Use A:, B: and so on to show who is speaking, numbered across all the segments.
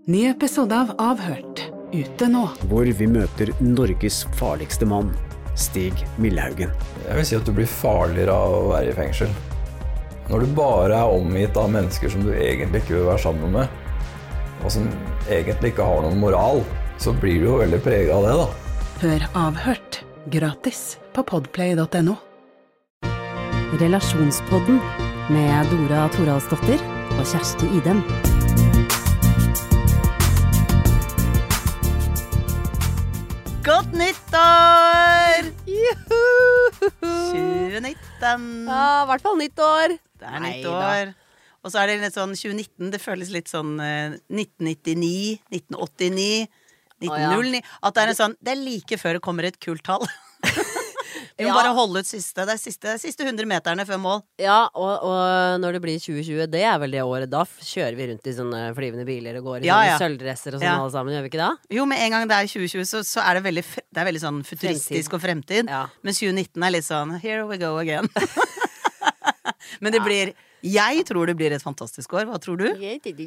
A: Ny episode av Avhørt, ute nå.
B: Hvor vi møter Norges farligste mann, Stig Millhaugen.
C: Jeg vil si at du blir farligere av å være i fengsel. Når du bare er omgitt av mennesker som du egentlig ikke vil være sammen med, og som egentlig ikke har noen moral, så blir du jo veldig preget av det, da.
A: Hør Avhørt, gratis på podplay.no.
D: Relasjonspodden med Dora Thoralsdottir og Kjersti Idem.
E: Godt nyttår! Juhu! 2019.
D: Ja, I hvert fall nyttår.
E: Det nyttår. Og så det litt sånn 2019, det føles litt sånn 1999, 1989, 1909. At det en sånn, det like før det kommer et kult tall. Vi må bare holde ut siste 100 meterne før mål.
D: Ja, og når det blir 2020, det vel det året, da kjører vi rundt I sånne flyvende biler og går I sånne sølvdresser og sånn alle sammen, gjør vi ikke det?
E: Jo, med en gang det 2020, så det veldig sånn futuristisk og fremtid. Ja. Men 2019 litt sånn, here we go again. Men det blir, jeg tror det blir et fantastisk år. Hva tror du?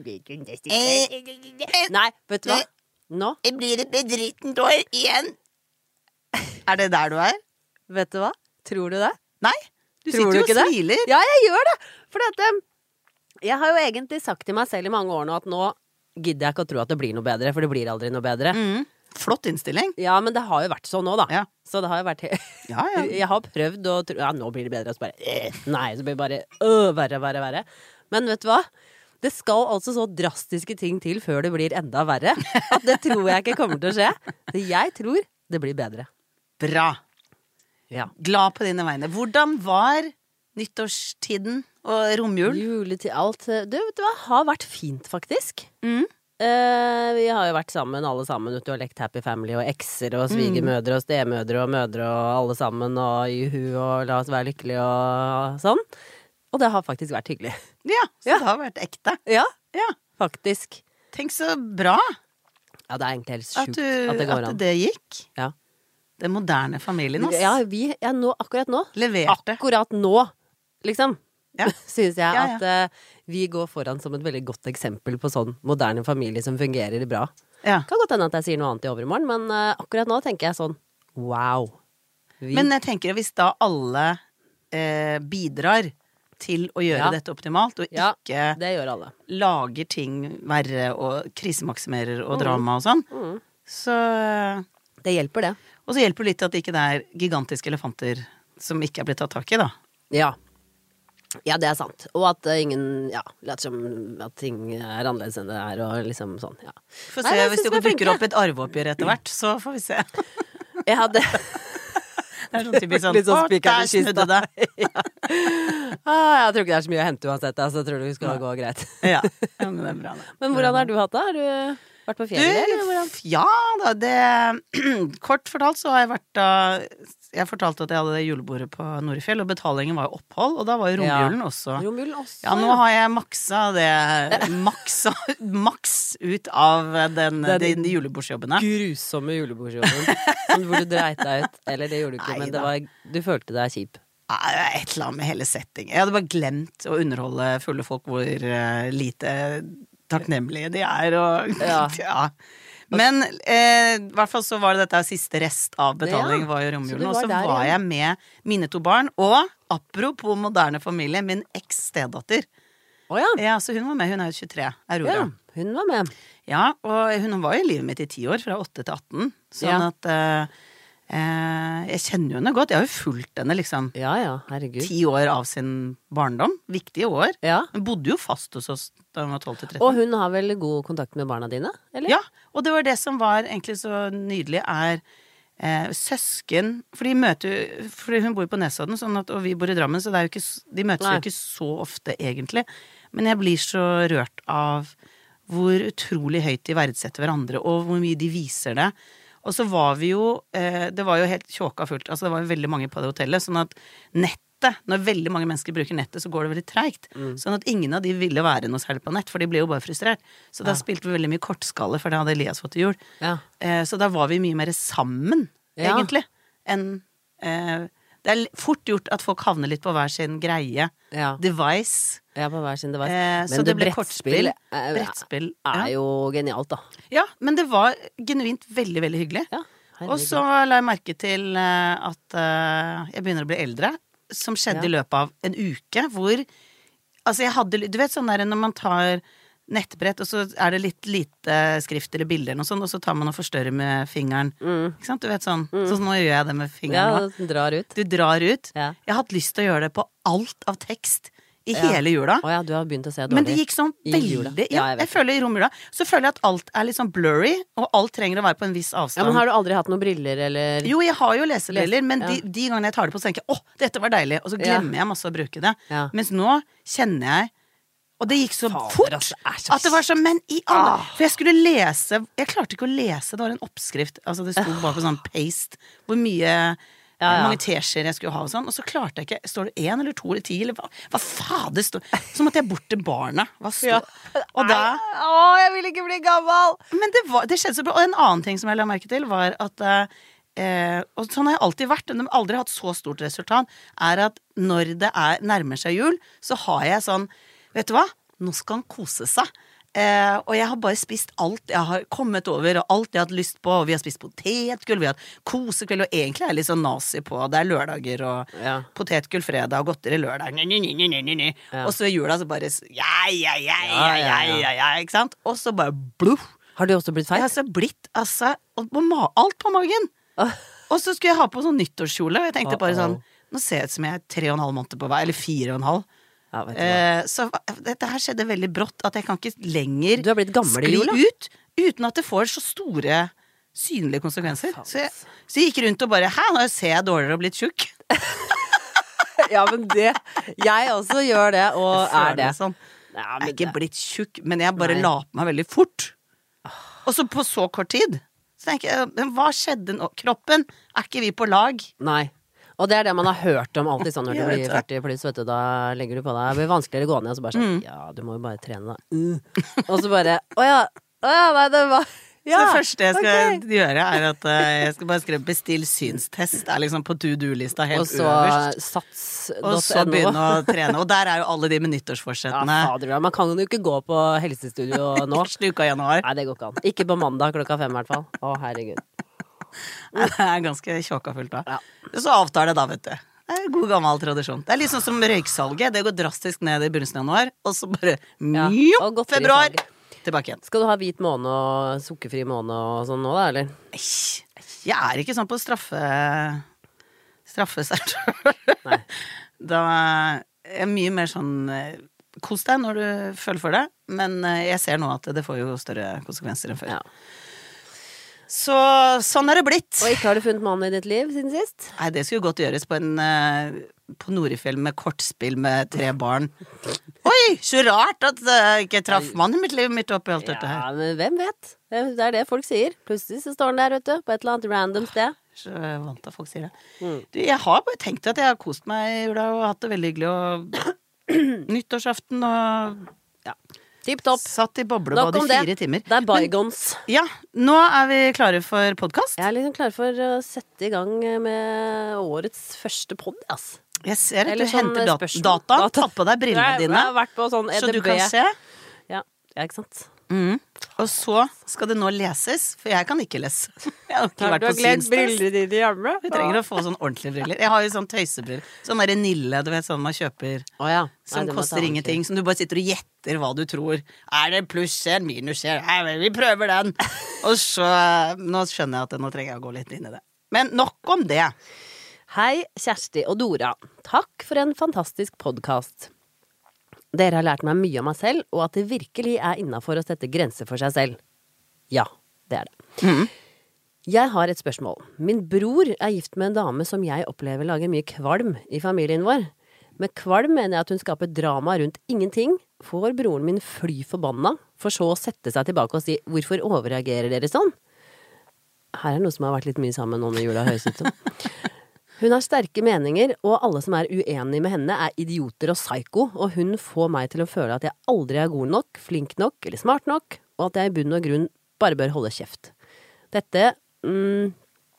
D: Nei, vet du hva? Nå?
E: Det blir et bedritent år igjen. Det der du
D: Vet du hva? Tror du det?
E: Nei, du sitter jo og smiler.
D: Ja, jeg gjør det. For jeg har jo egentlig sagt til meg selv I mange år nå at nå gidder jeg ikke å tro at det blir noe bedre, for det blir aldri noe bedre.
E: Flott innstilling.
D: Ja, men det har jo vært sånn nå da. Ja. Så det har jo vært Jeg har prøvd å tro, ja, nå blir det bedre, og så bare nei, så blir det bare verre. Men vet du hva? Det skal altså så drastiske ting til før det blir enda verre. At det tror jeg ikke kommer til å skje. Så jeg tror det blir bedre.
E: Bra.
D: Ja.
E: Glad på dine vegne. Hvordan var nyttårstiden og romjul?
D: Juletid, alt. Du vet du hva, har vært fint faktisk. Vi har jo vært sammen, alle sammen, ute og lekt Happy Family og ekser og svigermødre og stemødre og mødre og alle sammen og juhu og la oss være lykkelige og sånn. Og det har faktisk vært hyggelig.
E: Ja, så det har vært ekte.
D: Ja, faktisk.
E: Tenk så bra.
D: Ja, det egentlig helt sjukt at det går an.
E: At det gikk.
D: Ja.
E: Den moderne familien oss.
D: Ja, akkurat nå.
E: Leverte.
D: Akkurat nå, liksom. Ja. Synes jeg at vi går foran som et veldig godt eksempel på sånn moderne familie som fungerer bra. Ja. Kan godt hende at jeg sier noe annet I overmorgen, men akkurat nå tenker jeg sånn, wow.
E: Men jeg tenker hvis da alle bidrar til å gjøre dette optimalt, og ikke
D: det gjør alle.
E: Lager ting verre og krisemaksimerer og drama og sånn, så
D: det hjelper det.
E: Og så hjelper det litt at det ikke gigantiske elefanter som ikke blitt tatt tak I da.
D: Ja, det sant. Og at ingen, later som at ting annerledes enn det og liksom sånn,
E: Få se, hvis det dukker opp et arveoppgjør etter hvert, så får vi se.
D: Jeg hadde...
E: Det sånn typisk sånn, der snudde det.
D: Jeg tror ikke det så mye å hente uansett, så jeg tror det skal gå greit.
E: Ja, men det bra da.
D: Men hvordan har du hatt det? Har du... vært på fjellet, eller hvordan?
E: Ja da, kort fortalt så har jeg vært da, jeg fortalte at jeg hadde det julebordet på Norefjell, og betalingen var jo opphold, og da var jo romjulen også.
D: Romjulen også,
E: ja. Nå har jeg maksa det, maks ut av de julebordsjobbene.
D: Grusomme julebordsjobben, hvor du dreit deg ut, eller det gjorde du ikke, men du følte deg kjip.
E: Et eller annet med hele settingen. Jeg hadde bare glemt å underholde fulle folk hvor lite takknemlige de og Men I hvert fall så var det dette siste rest av betaling var jo romjulen, og så var jeg med mine 2 barn, og apropos moderne familie, min eks-stedatter. Ja, så hun var med, hun jo 23, Aurora.
D: Ja, hun var med.
E: Ja, og hun var jo I livet mitt I 10 år, fra 8 til 18, sånn at jeg kjenner jo henne godt. Jeg har jo fulgt henne liksom
D: herregud
E: 10 år av sin barndom. Viktige år. Hun bodde jo fast hos oss da hun var 12 til 13.
D: Og hun har vel god kontakt med barna dine, eller? Ja,
E: og det var det som var egentlig så nydelig søsken, fordi hun bor på Nesodden, sånn at, og vi bor I Drammen, så det jo ikke, de møtes jo ikke så ofte egentlig. Men jeg blir så rørt av hvor utrolig høyt de verdsetter hverandre, og hvor mye de viser det. Og så var vi jo, det var jo helt tjåka fullt, altså det var jo veldig mange på det hotellet, sånn at når veldig mange mennesker bruker nettet, så går det veldig tregt. Sånn at ingen av de ville være noe særlig på nett, for de ble jo bare frustrert. Så da spilte vi veldig mye kortskalle, for det hadde Elias fått til jul. Så da var vi mye mer sammen, egentlig, enn... det fort gjort at folk havner litt på hver sin greie. Device.
D: Ja, på hver sin device.
E: Så
D: Men
E: det ble
D: brettspill
E: brettspill
D: er jo genialt, da.
E: Ja, men det var genuint veldig, veldig hyggelig.
D: Ja,
E: og så la jeg merke til at jeg begynner å bli eldre, som skjedde i løpet av en uke, hvor altså jeg hadde, du vet sånn der når man tar nettbrett, og så er det litt lite skrift eller bilder og sånn, og så tar man og forstørrer med fingeren. Ikke sant? Du vet sånn. Så nå gjør jeg det med fingeren nå.
D: Ja, drar ut.
E: Du drar ut.
D: Ja.
E: Jeg har hatt lyst til å gjøre det på alt av tekst i hele jula.
D: Åja, du har begynt å se dårlig.
E: Men det gikk sånn veldig jeg føler i romjula så føler jeg at alt er litt sånn blurry, og alt trenger å være på en viss avstand.
D: Ja, men har du aldri hatt noen briller, eller?
E: Jo, jeg har jo lesebriller, men de gangene jeg tar det på, så tenker jeg, dette var deilig, og så glemmer jeg masse å bruke det. Mens nå kjenner jeg, og det gikk så fort, at det var sånn, men i alle, for jeg skulle lese, jeg klarte ikke å lese, det var en oppskrift, altså det stod bare på sånn paste, hvor mye mange teskjeer jeg skulle ha og sånn, og så klarte jeg ikke, står det 1 eller 2 eller 10 eller hva fader står, så måtte jeg bort til barna, og da
D: jeg vil ikke bli gammel,
E: men det skjedde så bra. Og en annen ting som jeg la merke til var at og sånn har jeg alltid vært, men aldri hatt så stort resultat, er at når det nærmer seg jul, så har jeg sånn, vet du hva, nå skal han kose seg. Og jeg har bare spist alt jeg har kommet over, og alt jeg har hatt lyst på, og vi har spist potetgull, vi har hatt kosekveld, og egentlig er jeg litt sånn nazi på, det lørdager, og potetgull fredag, og godteri lørdag, og så i jula så bare, ikke sant? Og så bare, bluff.
D: Har du også blitt feit?
E: Jeg har så blitt, alt på magen. Og så skulle jeg ha på sånn nyttårskjole, og jeg tenkte bare sånn, nå ser jeg ut som jeg 3,5 måneder på vei, eller 4,5.
D: Ja,
E: så dette her skjedde veldig brått, at jeg kan ikke lenger
D: Du har blitt gammel i jula
E: ut, uten at det får så store synlige konsekvenser. Så jeg gikk rundt og bare, nå ser jeg dårligere og blitt tjukk.
D: Ja, men jeg også gjør det, og det
E: sånn. Jeg er ikke blitt tjukk, men jeg bare la på meg veldig fort. Og så på så kort tid, så tenker jeg, men hva skjedde nå? Kroppen, ikke vi på lag?
D: Nei. Og det det man har hørt om alltid sånn når du blir 40 pluss, vet du, da legger du på deg. Det blir vanskeligere å gå ned, og så bare sånn, du må jo bare trene da. Og så bare, nei, det var,
E: Så det første jeg skal gjøre at jeg skal bare skrive bestill synstest, det liksom på to-do-lista helt øverst.
D: Og så sats.no.
E: Og så begynne å trene, og der jo alle de med nyttårsforsettene.
D: Ja, fader, man kan jo ikke gå på helsestudio nå.
E: Første uka i januar.
D: Nei, det går ikke an. Ikke på mandag 5:00 i hvert fall. Å, herregud.
E: Det ganske tjåkafullt da. Så avtar det da, vet du. Det god gammel tradisjon. Det litt sånn som røyksalget. Det går drastisk ned i begynnelsen av januar, og så bare februar tilbake igjen.
D: Skal du ha hvit måne og sukkerfri måne og sånn nå da, eller?
E: Jeg ikke sånn på straffe seg selv. Da mye mer sånn kos deg når du føler for det, men jeg ser nå at det får jo større konsekvenser enn før.
D: Ja.
E: Så sånn det blitt.
D: Og ikke har du funnet mannen i ditt liv siden sist?
E: Nei, det skulle godt gjøres på på Norefjell med kortspill med 3 barn. Oi, så rart at jeg ikke traff mannen i mitt liv midt oppi alt dette her.
D: Ja, men hvem vet? Det det folk sier. Plutselig så står han der, vet du, på et eller annet random sted.
E: Så vant til at folk sier det. Du, jeg har bare tenkt at jeg har kost meg i jula og hatt det veldig hyggelig, og nyttårsaften og
D: Tipp topp.
E: Satt i boblebadet i 4 timer.
D: Det bygons.
E: Ja, nå vi klare for podcast.
D: Jeg liksom klar for å sette i gang med årets første podd, ass.
E: Jeg ser at du henter data, tatt på deg brillene dine,
D: jeg har vært på sånn EDB.
E: Så du kan se.
D: Ja, ikke sant.
E: Og så skal det nå leses, for jeg kan ikke lese. Jeg har ikke vært på
D: glemt brillene dine hjemme.
E: Vi trenger å få sånn ordentlige briller. Jeg har jo sånn tøysebriller. Sånn der Nille, du vet, sånn man kjøper. Som koster ingenting, som du bare sitter og gjetter hva du tror. Det pluss-skjer, minus-skjer? Vi prøver den. Og så, nå skjønner jeg at nå trenger jeg å gå litt inn i det. Men nok om det.
D: Hei, Kjersti og Dora. Takk for en fantastisk podcast. Dere har lært meg mye om meg selv, og at det virkelig innenfor å sette grenser for seg selv. Ja, det det. Jeg har et spørsmål. Min bror gift med en dame som jeg opplever lager mye kvalm i familien vår. Med kvalm mener jeg at hun skaper drama rundt ingenting, får broren min fly forbanna, for så å sette seg tilbake og si, hvorfor overreagerer dere sånn? Her noe som har vært litt mye sammen nå når jula høres ut som. Hun har sterke meninger, og alle som uenige med henne idioter og psyko, og hun får meg til å føle at jeg aldri god nok, flink nok eller smart nok, og at jeg i bunn og grunn bare bør holde kjeft. Dette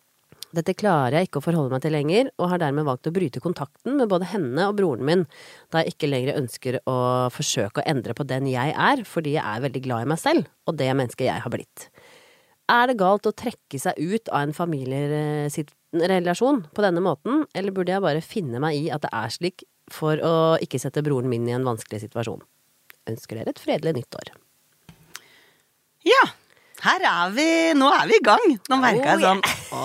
D: Dette klarer jeg ikke å forholde meg til lenger, og har dermed valgt å bryte kontakten med både henne og broren min, da jeg ikke lenger ønsker å forsøke å endre på den jeg er, fordi jeg er veldig glad i meg selv, og det mennesket jeg har blitt. Er det galt å trekke seg ut av en familierelasjon på denne måten, eller burde jeg bare finne meg i at det er slik for å ikke sette broren min i en vanskelig situasjon? Ønsker dere et fredelig nyttår.
E: Ja, nå er vi i gang. Nå merker jeg sånn,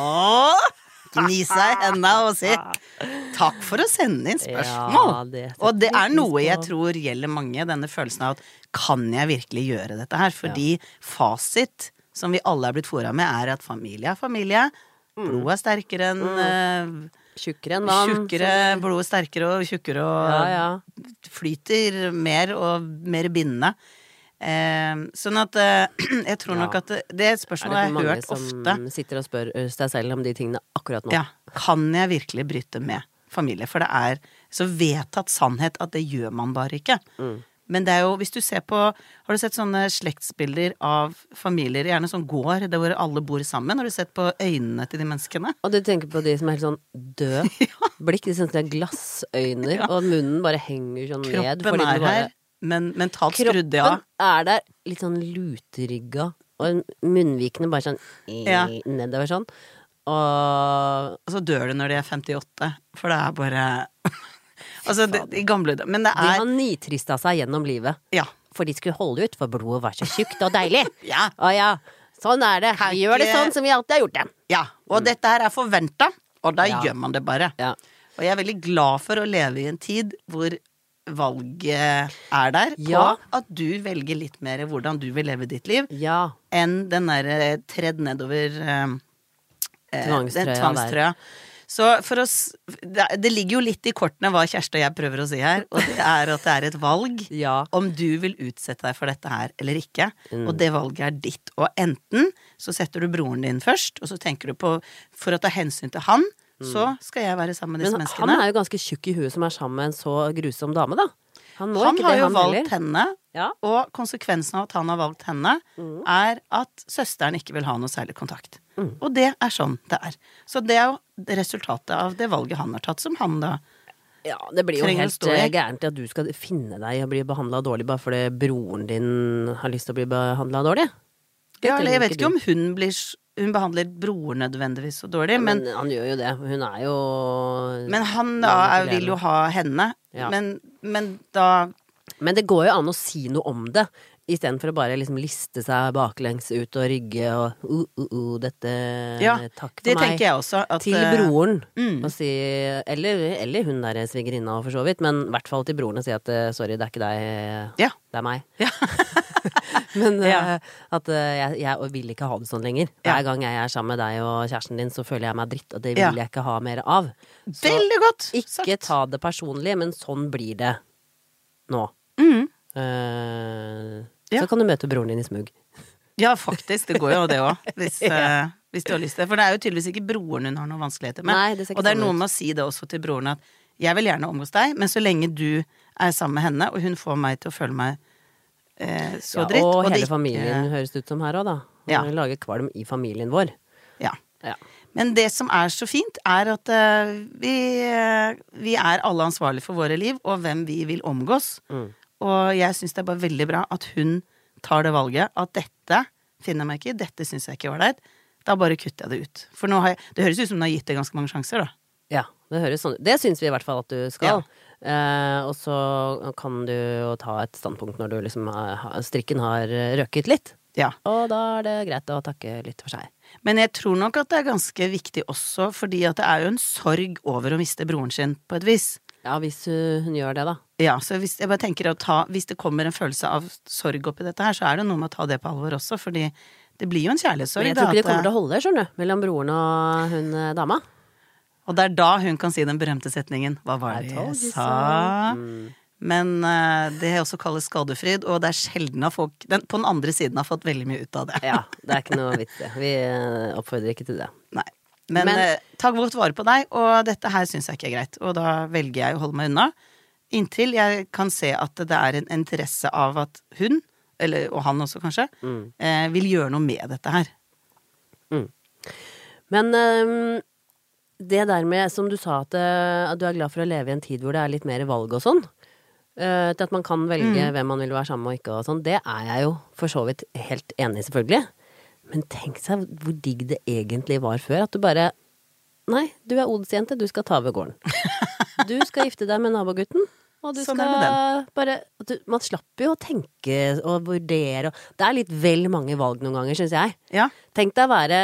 E: gni seg i hendene og si, takk for å sende inn spørsmål. Ja, og det er noe jeg tror gjelder mange, denne følelsen av at, kan jeg virkelig gjøre dette her? Fordi fasit, som vi alle er blitt foret med, er at familie er familie, blod er sterkere enn...
D: Tjukkere enn vann.
E: Blodet sterkere og tjukkere og flyter mer og mer bindende. Sånn at jeg tror nok at det spørsmålet har jeg hørt ofte. Er det mange som sitter og spør seg selv om de tingene akkurat nå? Ja, kan jeg virkelig bryte med familie? For det er så vedtatt sannhet at det gjør man bare ikke. Men det er jo, hvis du ser på, har du sett sånne slektsbilder av familier, gjerne sånn gård, der hvor alle bor sammen, har du sett på øynene til de menneskene? Og du tenker på de som er helt sånn død blikk, de sånn glassøyner, og munnen bare henger sånn ned. Kroppen er her, men mentalt skrudd, Kroppen er der litt sånn luterygga, og munnvikene bare sånn nedover sånn. Og så dør du når de er 58, for det er bare... Altså, i gamle dager, men det er... De har nitrista seg gjennom livet. Ja. For de skulle holde ut, for blodet var så tjukt og deilig. Sånn er det. Vi gjør det sånn som vi alltid har gjort det. Ja, og dette her er forventet, og da gjør man det bare. Ja. Og jeg er veldig glad for å leve i en tid hvor valget er der, på at du velger litt mer hvordan du vil leve ditt liv, enn den der tredd nedover tvangstrøya. Så for oss, det ligger jo litt i kortene hva Kjersti og jeg prøver å si her, og det er at det er et valg om du vil utsette deg for dette her eller ikke, og det valget er ditt. Og enten så setter du broren din først, og så tenker du på, for å ta hensyn til han, så skal jeg være sammen med disse menneskene. Men han er jo ganske tjukk i huet som er sammen med en så grusom dame da. Han har jo valgt henne, og konsekvensen av at han har valgt henne er at søsteren ikke vil ha noe særlig kontakt. Og det er sånn det er. Så det er jo resultatet av det valget han har tatt, som han da det blir jo helt gærent at du skal finne deg og bli behandlet dårlig bare fordi broren din har lyst til å bli behandlet dårlig. Ja, eller jeg vet ikke om hun behandler broren nødvendigvis så dårlig, men han gjør jo det. Hun er jo... Men han da vil jo ha henne, men da... Men det går jo an å si noe om det, i stedet for å bare liksom liste seg baklengs ut og rygge og dette takk for meg. Det tenker jeg også. At, til broren og si, eller hun der svigerinna for så vidt, men i hvert fall til broren og si at sorry, det er ikke deg, det er meg. Ja. Men at jeg vil ikke ha det sånn lenger. Hver gang jeg er sammen med deg og kjæresten din, så føler jeg meg dritt, og det vil jeg ikke ha mer av. Så veldig godt! Ikke ta det personlig, men sånn blir det nå. Så kan du møte broren din i smug. Ja, faktisk, det går jo det også hvis du har lyst til det. For det er jo tydeligvis ikke broren hun har noen vanskeligheter med. Nei, og det er noe med å si det også til broren at jeg vil gjerne omgås deg, men så lenge du er sammen med henne, og hun får meg til å føle meg så dritt. Og hele familien høres ut som her også da. Vi lager kvalm i familien vår. Ja. Men det som er så fint er at vi er alle ansvarlige for våre liv, og hvem vi vil omgås. Og jeg synes det er bare veldig bra at hun tar det valget, at dette finner jeg meg ikke i, dette synes jeg ikke var det. Da bare kutter jeg det ut. For nå det høres ut som hun har gitt deg ganske mange sjanser da. Ja, det høres sånn. Det synes vi i hvert fall at du skal. Og så kan du jo ta et standpunkt når du liksom strikken har røket litt. Ja. Og da er det greit å takke litt for seg. Men jeg tror nok at det er ganske viktig også, fordi at det er jo en sorg over å miste broren sin på et vis. Ja, hvis hun gjør det da. Ja, så jeg bare tenker hvis det kommer en følelse av sorg oppi dette her, så er det noe med å ta det på alvor også, fordi det blir jo en kjærlighetssorg. Men jeg tror ikke det kommer til å holde, skjønner du, mellom broren og hun dama. Og det er da hun kan si den berømte setningen, hva var det jeg sa? Men det er også kalles skadefryd, og det er sjelden at folk på den andre siden har fått veldig mye ut av det. Ja, det er ikke noe vits det. Vi oppfordrer ikke til det. Nei. Men ta godt vare på deg, og dette her synes jeg ikke er greit, og da velger jeg å holde meg unna, inntil jeg kan se at det er en interesse av at hun, og han også kanskje, vil gjøre noe med dette her. Men
D: det der med, som du sa, at du glad for å leve i en tid hvor det litt mer valg og sånn, til at man kan velge hvem man vil være sammen med og ikke og sånn, det jeg jo for så vidt helt enig i, selvfølgelig. Men tenk seg hvor digg det egentlig var før, at du bare, nei, du odelsjente, du skal ta over gården. Du skal gifte deg med nabogutten. Og du
E: sånn
D: skal bare, man slapper jo å tenke og vurdere, og det litt vel mange valg noen ganger, synes jeg.
E: Ja.
D: Tenk deg å være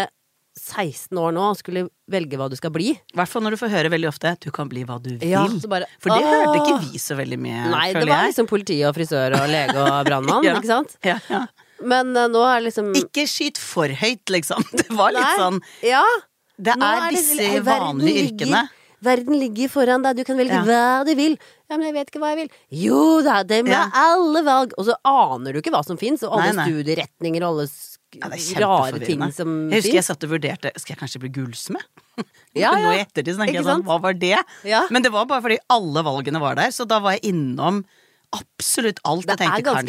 D: 16 år nå og skulle velge hva du skal bli.
E: I hvert fall når du får høre veldig ofte, du kan bli hva du vil.
D: Ja, bare,
E: for det hørte ikke vi så veldig mye,
D: nei, det var liksom politi og frisør og lege og brandmann, ikke sant?
E: Ja.
D: Men nå liksom
E: ikke skyt for høyt, liksom. Det var litt sånn, det disse vanlige yrkene.
D: Verden ligger foran deg, du kan velge hva du vil. Ja, men jeg vet ikke hva jeg vil. Jo, det med alle valg. Og så aner du ikke hva som finnes, og alle studieretninger og alle rare ting som finnes.
E: Jeg husker jeg satt og vurderte, skal jeg kanskje bli gullsmed? Nå i ettertid så tenker jeg sånn, hva var det? Ja. Men det var bare fordi alle valgene var der, så da var jeg innom absolutt alt. Jeg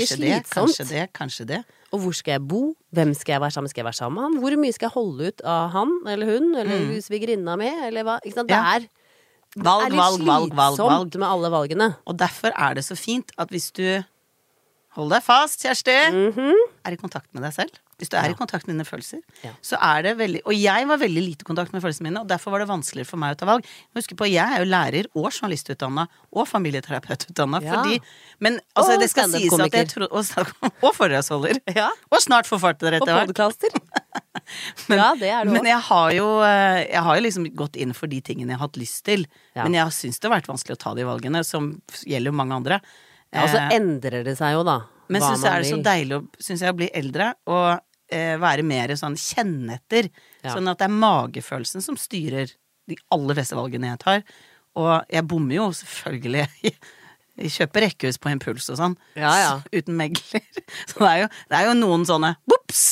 E: tenkte kanskje det. Og hvor skal jeg bo? Hvem skal jeg være sammen med? Skal jeg være sammen med han? Hvor mye skal jeg holde ut av han eller hun? Eller svigerinna med? Eller hva? Ikke sant? Det valg
D: slitsomt med alle valgene.
E: Og derfor det så fint at hvis du hold deg fast, Kjersti, i kontakt med deg selv, hvis du i kontakt med dine følelser, så det veldig, og jeg var veldig lite i kontakt med følelsene mine, og derfor var det vanskeligere for meg å ta valg. Husk på, jeg jo lærer og journalistutdannet og familieterapeututdannet, fordi, men altså det skal sies at jeg tror, og foredragsholder, og snart forfatter etter hvert.
D: Og podcaster.
E: Men jeg har jo liksom gått inn for de tingene jeg har hatt lyst til, men jeg synes det har vært vanskelig å ta de valgene, som gjelder mange andre.
D: Ja, og så endrer det seg jo da.
E: Men synes jeg det så deilig å bli eldre og være mer sånn kjenne etter, sånn at det magefølelsen som styrer de aller fleste valgene jeg tar, og jeg bommer jo selvfølgelig jeg kjøper rekkehus på impuls og sånn, uten megler. Så det jo noen sånne whoops!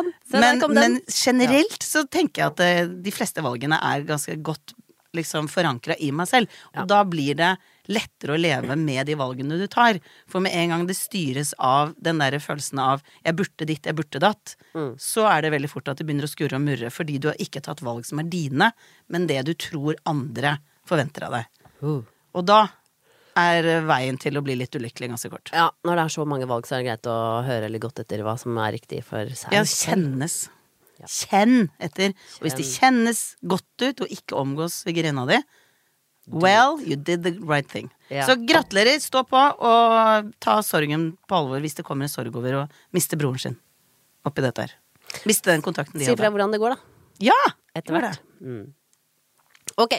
E: Men generelt så tenker jeg at de fleste valgene ganske godt liksom forankret i meg selv, og da blir det lettere å leve med de valgene du tar, for med en gang det styres av den der følelsen av jeg burde ditt, jeg burde datt, så det veldig fort at det begynner å skurre og murre, fordi du har ikke tatt valg som dine, men det du tror andre forventer av deg. Og da veien til å bli litt ulykkelig ganske kort.
D: Ja, når det så mange valg, så det greit å høre litt godt etter hva som riktig for seg.
E: Ja, kjennes. Kjenn etter. Og hvis det kjennes godt ut og ikke omgås svigerinna di, well, you did the right thing. Så gratulerer, stå på og ta sorgen på alvor hvis det kommer en sorg over å miste broren sin oppi dette her. Miste den kontakten de hadde.
D: Si fra hvordan det går da.
E: Ja,
D: etter hvert. Ok.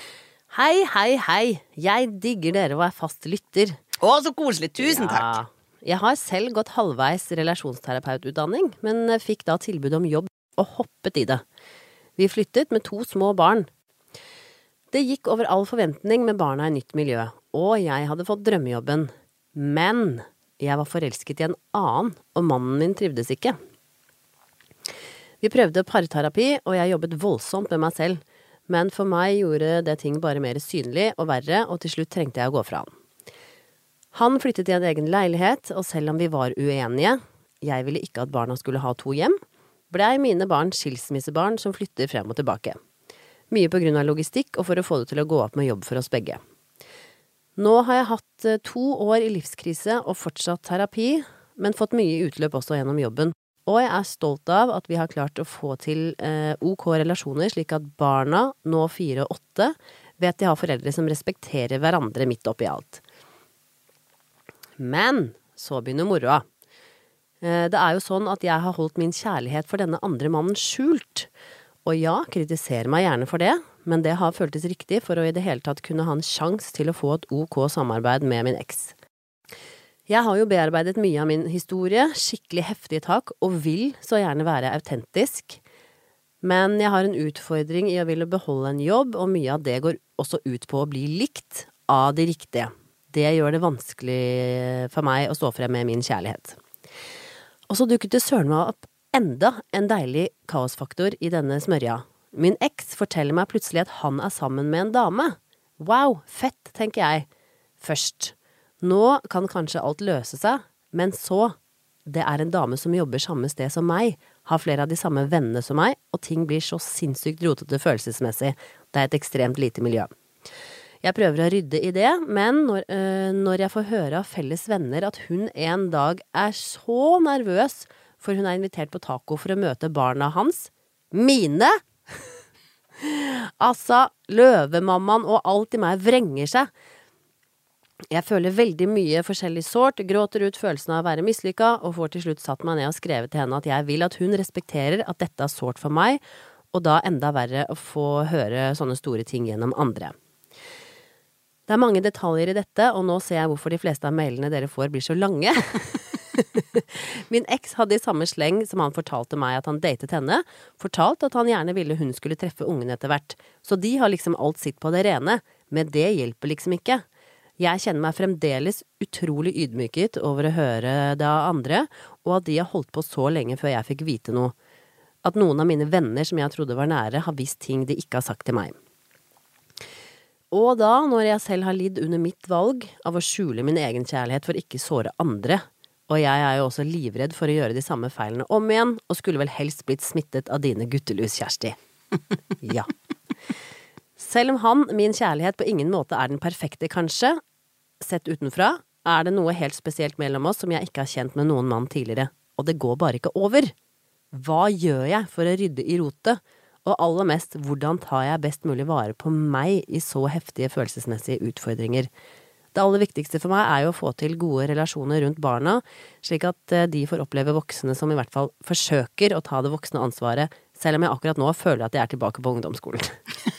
D: Hei. Jeg digger dere og fast lytter.
E: Å, så koselig. Tusen takk.
D: Jeg har selv gått halvveis relasjonsterapeututdanning, men fikk da tilbud om jobb og hoppet i det. Vi flyttet med 2 små barn. Det gikk over all forventning med barna i nytt miljø, og jeg hadde fått drømmejobben. Men jeg var forelsket i en annen, og mannen min trivdes ikke. Vi prøvde parterapi, og jeg jobbet voldsomt med meg selv, men for meg gjorde det ting bare mer synlig og verre, og til slutt trengte jeg å gå fra han. Han flyttet i en egen leilighet, og selv om vi var uenige, jeg ville ikke at barna skulle ha 2 hjem, ble mine barn skilsmissebarn som flytter frem og tilbake. Mye på grunn av logistikk og for å få det til å gå opp med jobb for oss begge. Nå har jeg hatt 2 år i livskrise og fortsatt terapi, men fått mye utløp også gjennom jobben. Og jeg stolt av at vi har klart å få til OK relasjoner, slik at barna, nå 4 og 8, vet de har foreldre som respekterer hverandre midt oppi alt. Men så begynner moroa. Det jo sånn at jeg har holdt min kjærlighet for denne andre mannen skjult. Og ja, kritiserer meg gjerne for det, men det har føltes riktig for å i det hele tatt kunne ha en sjans til å få et OK samarbeid med min eks. Jeg har jo bearbeidet mye av min historie, skikkelig heftig tak, og vil så gjerne være autentisk. Men jeg har en utfordring i å ville beholde en jobb, og mye av det går også ut på å bli likt av de riktige. Det gjør det vanskelig for meg å stå frem med min kjærlighet. Og så dukket det søren meg opp enda en deilig kaosfaktor i denne smørja. Min eks forteller meg plutselig at han sammen med en dame. Wow, fett, tenker jeg. Først. Nå kan kanskje alt løse seg, men så, det en dame som jobber samme sted som meg, har flere av de samme vennene som meg, og ting blir så sinnssykt rotete følelsesmessig. Det er et ekstremt lite miljø. Jeg prøver å rydde i det, men når jeg får høre av felles venner at hun en dag er så nervøs for hun er invitert på taco for å møte barna hans, mine, altså løvemammaen og alt i meg vrenger seg. Jeg føler veldig mye forskjellig sårt, gråter ut følelsen av å være mislykket, og får til slutt satt meg ned og skrevet til henne at jeg vil at hun respekterer at dette er sårt for meg, og da enda verre å få høre sånne store ting gjennom andre. Det er mange detaljer i dette, og nå ser jeg hvorfor de fleste av mailene dere får blir så lange. Min eks hadde i samme sleng som han fortalte meg at han datet henne, fortalt at han gjerne ville hun skulle treffe ungen etter hvert, så de har liksom alt sitt på det rene, men det hjelper liksom ikke. Jeg kjenner meg fremdeles utrolig ydmyket over å høre det av andre, og at de har holdt på så lenge før jeg fikk vite noe. At noen av mine venner som jeg trodde var nære, har visst ting de ikke har sagt til meg. Og da, når jeg selv har lidd under mitt valg av å skjule min egen kjærlighet for ikke såre andre, og jeg er jo også livredd for å gjøre de samme feilene om igjen, og skulle vel helst blitt smittet av dine guttelus, Kjersti. Ja. Selv om han, min kjærlighet, på ingen måte er den perfekte, kanskje, sett utenfra, er det noe helt spesielt mellom oss som jeg ikke har kjent med noen mann tidligere, og det går bare ikke over. Hva gjør jeg for å rydde i rotet? Og aller mest, hvordan tar jeg best mulig vare på meg i så heftige følelsesmessige utfordringer? Det aller viktigste for meg er jo å få til gode relasjoner rundt barna, slik at de får oppleve voksne som i hvert fall forsøker å ta det voksne ansvaret, selv om jeg akkurat nå føler at jeg er tilbake på ungdomsskolen.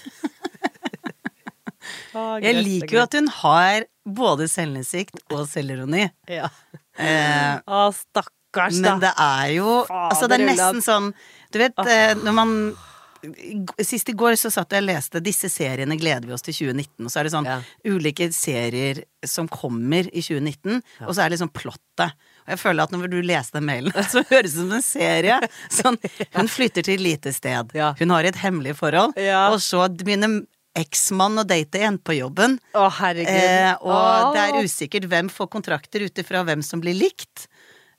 E: Jeg liker jo at hun har både selvinnsikt og selvironi.
D: Ja.
E: Stakkars da. Men det er jo, altså det er nesten sånn, du vet, når man, sist i går så satt jeg og leste disse seriene gleder vi oss til 2019, og så er det sånn ulike serier som kommer i 2019, og så er det liksom plottet. Og jeg føler at når du leser den mailen, så høres det som en serie. Sånn, hun flytter til et lite sted. Hun har et hemmelig forhold, og så begynner eksmann og date en på jobben.
D: Herregud.
E: Og det er usikkert hvem får kontrakter utifra hvem som blir likt.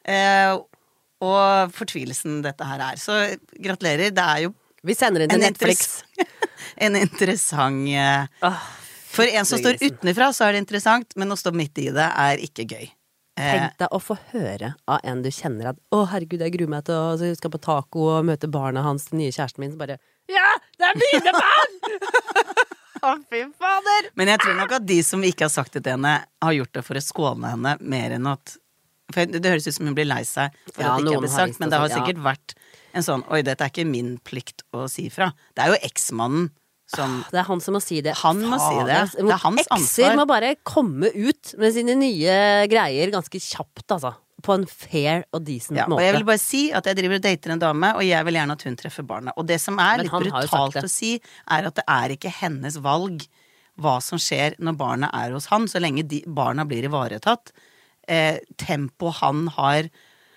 E: Og fortvilelsen dette her er. Så gratulerer, det er jo
D: vi sender den til Netflix.
E: En interessant for en som står utenfra så er det interessant, men å stå midt i det er ikke gøy.
D: Tenk deg å få høre av en du kjenner at herregud, jeg gruer meg til å skal på taco og møte barna hans, den nye kjæresten min, så bare ja, det er mine barn! Fy fader!
E: Men jeg tror nok at de som ikke har sagt det til henne har gjort det for å skåne henne mer enn at for det høres ut som hun blir lei seg for at det ikke ble sagt, men det har sikkert vært en sånn, oi, dette er ikke min plikt å si fra. Det er jo eksmannen som
D: det er han som må si det.
E: Han må si det. Det er hans ansvar.
D: Ekser må bare komme ut med sine nye greier ganske kjapt, altså. På en fair og decent måte.
E: Og jeg vil bare si at jeg driver og dater en dame, og jeg vil gjerne at hun treffer barnet. Og det som er litt brutalt å si, er at det er ikke hennes valg hva som skjer når barnet er hos han, så lenge barna blir ivaretatt. Tempo han har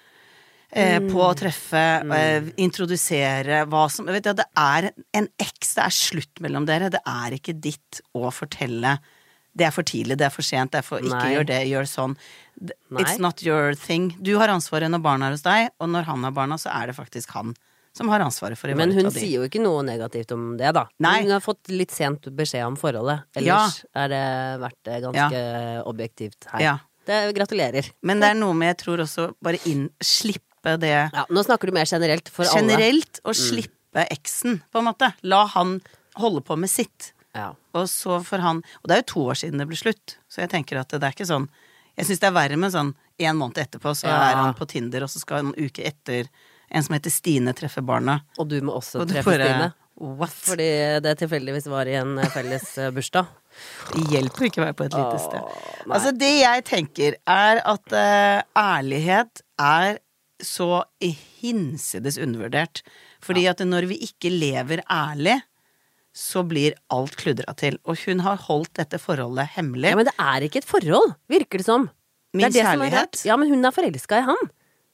E: på å treffe, introdusere hva som, vet du, det er en eks, det er slutt mellom dere, det er ikke ditt å fortelle, det er for tidlig, det er for sent, det er for, ikke gjør det, gjør sånn, it's not your thing, du har ansvaret når barna er hos deg, og når han har barna så er det faktisk han som har ansvaret for å ivareta de.
D: Men hun sier jo ikke noe negativt om det da.
E: Nei.
D: Hun har fått litt sent beskjed om forholdet, ellers er det vært ganske objektivt her.
E: Ja.
D: Det gratulerer.
E: Men det er noe med, jeg tror også, bare slippe det.
D: Ja, nå snakker du mer generelt for alle.
E: Generelt, og slippe eksen, på en måte. La han holde på med sitt.
D: Ja.
E: Og så får han, og det er jo 2 år siden det ble slutt, så jeg tenker at det er ikke sånn, jeg synes det er verre med sånn, 1 måned etterpå, så er han på Tinder, og så skal en uke etter, en som heter Stine treffe barna.
D: Og du må også treffe Stine.
E: What?
D: Fordi det tilfeldigvis var i en felles bursdag.
E: Det hjelper ikke å være på et lite sted. Altså det jeg tenker er at ærlighet er så hinsides undervurdert. Fordi at når vi ikke lever ærlig, så blir alt kludret til. Og hun har holdt dette forholdet hemmelig.
D: Ja, men det er ikke et forhold, virker det som.
E: Min
D: det
E: kjærlighet?
D: Ja, men hun er forelsket i han.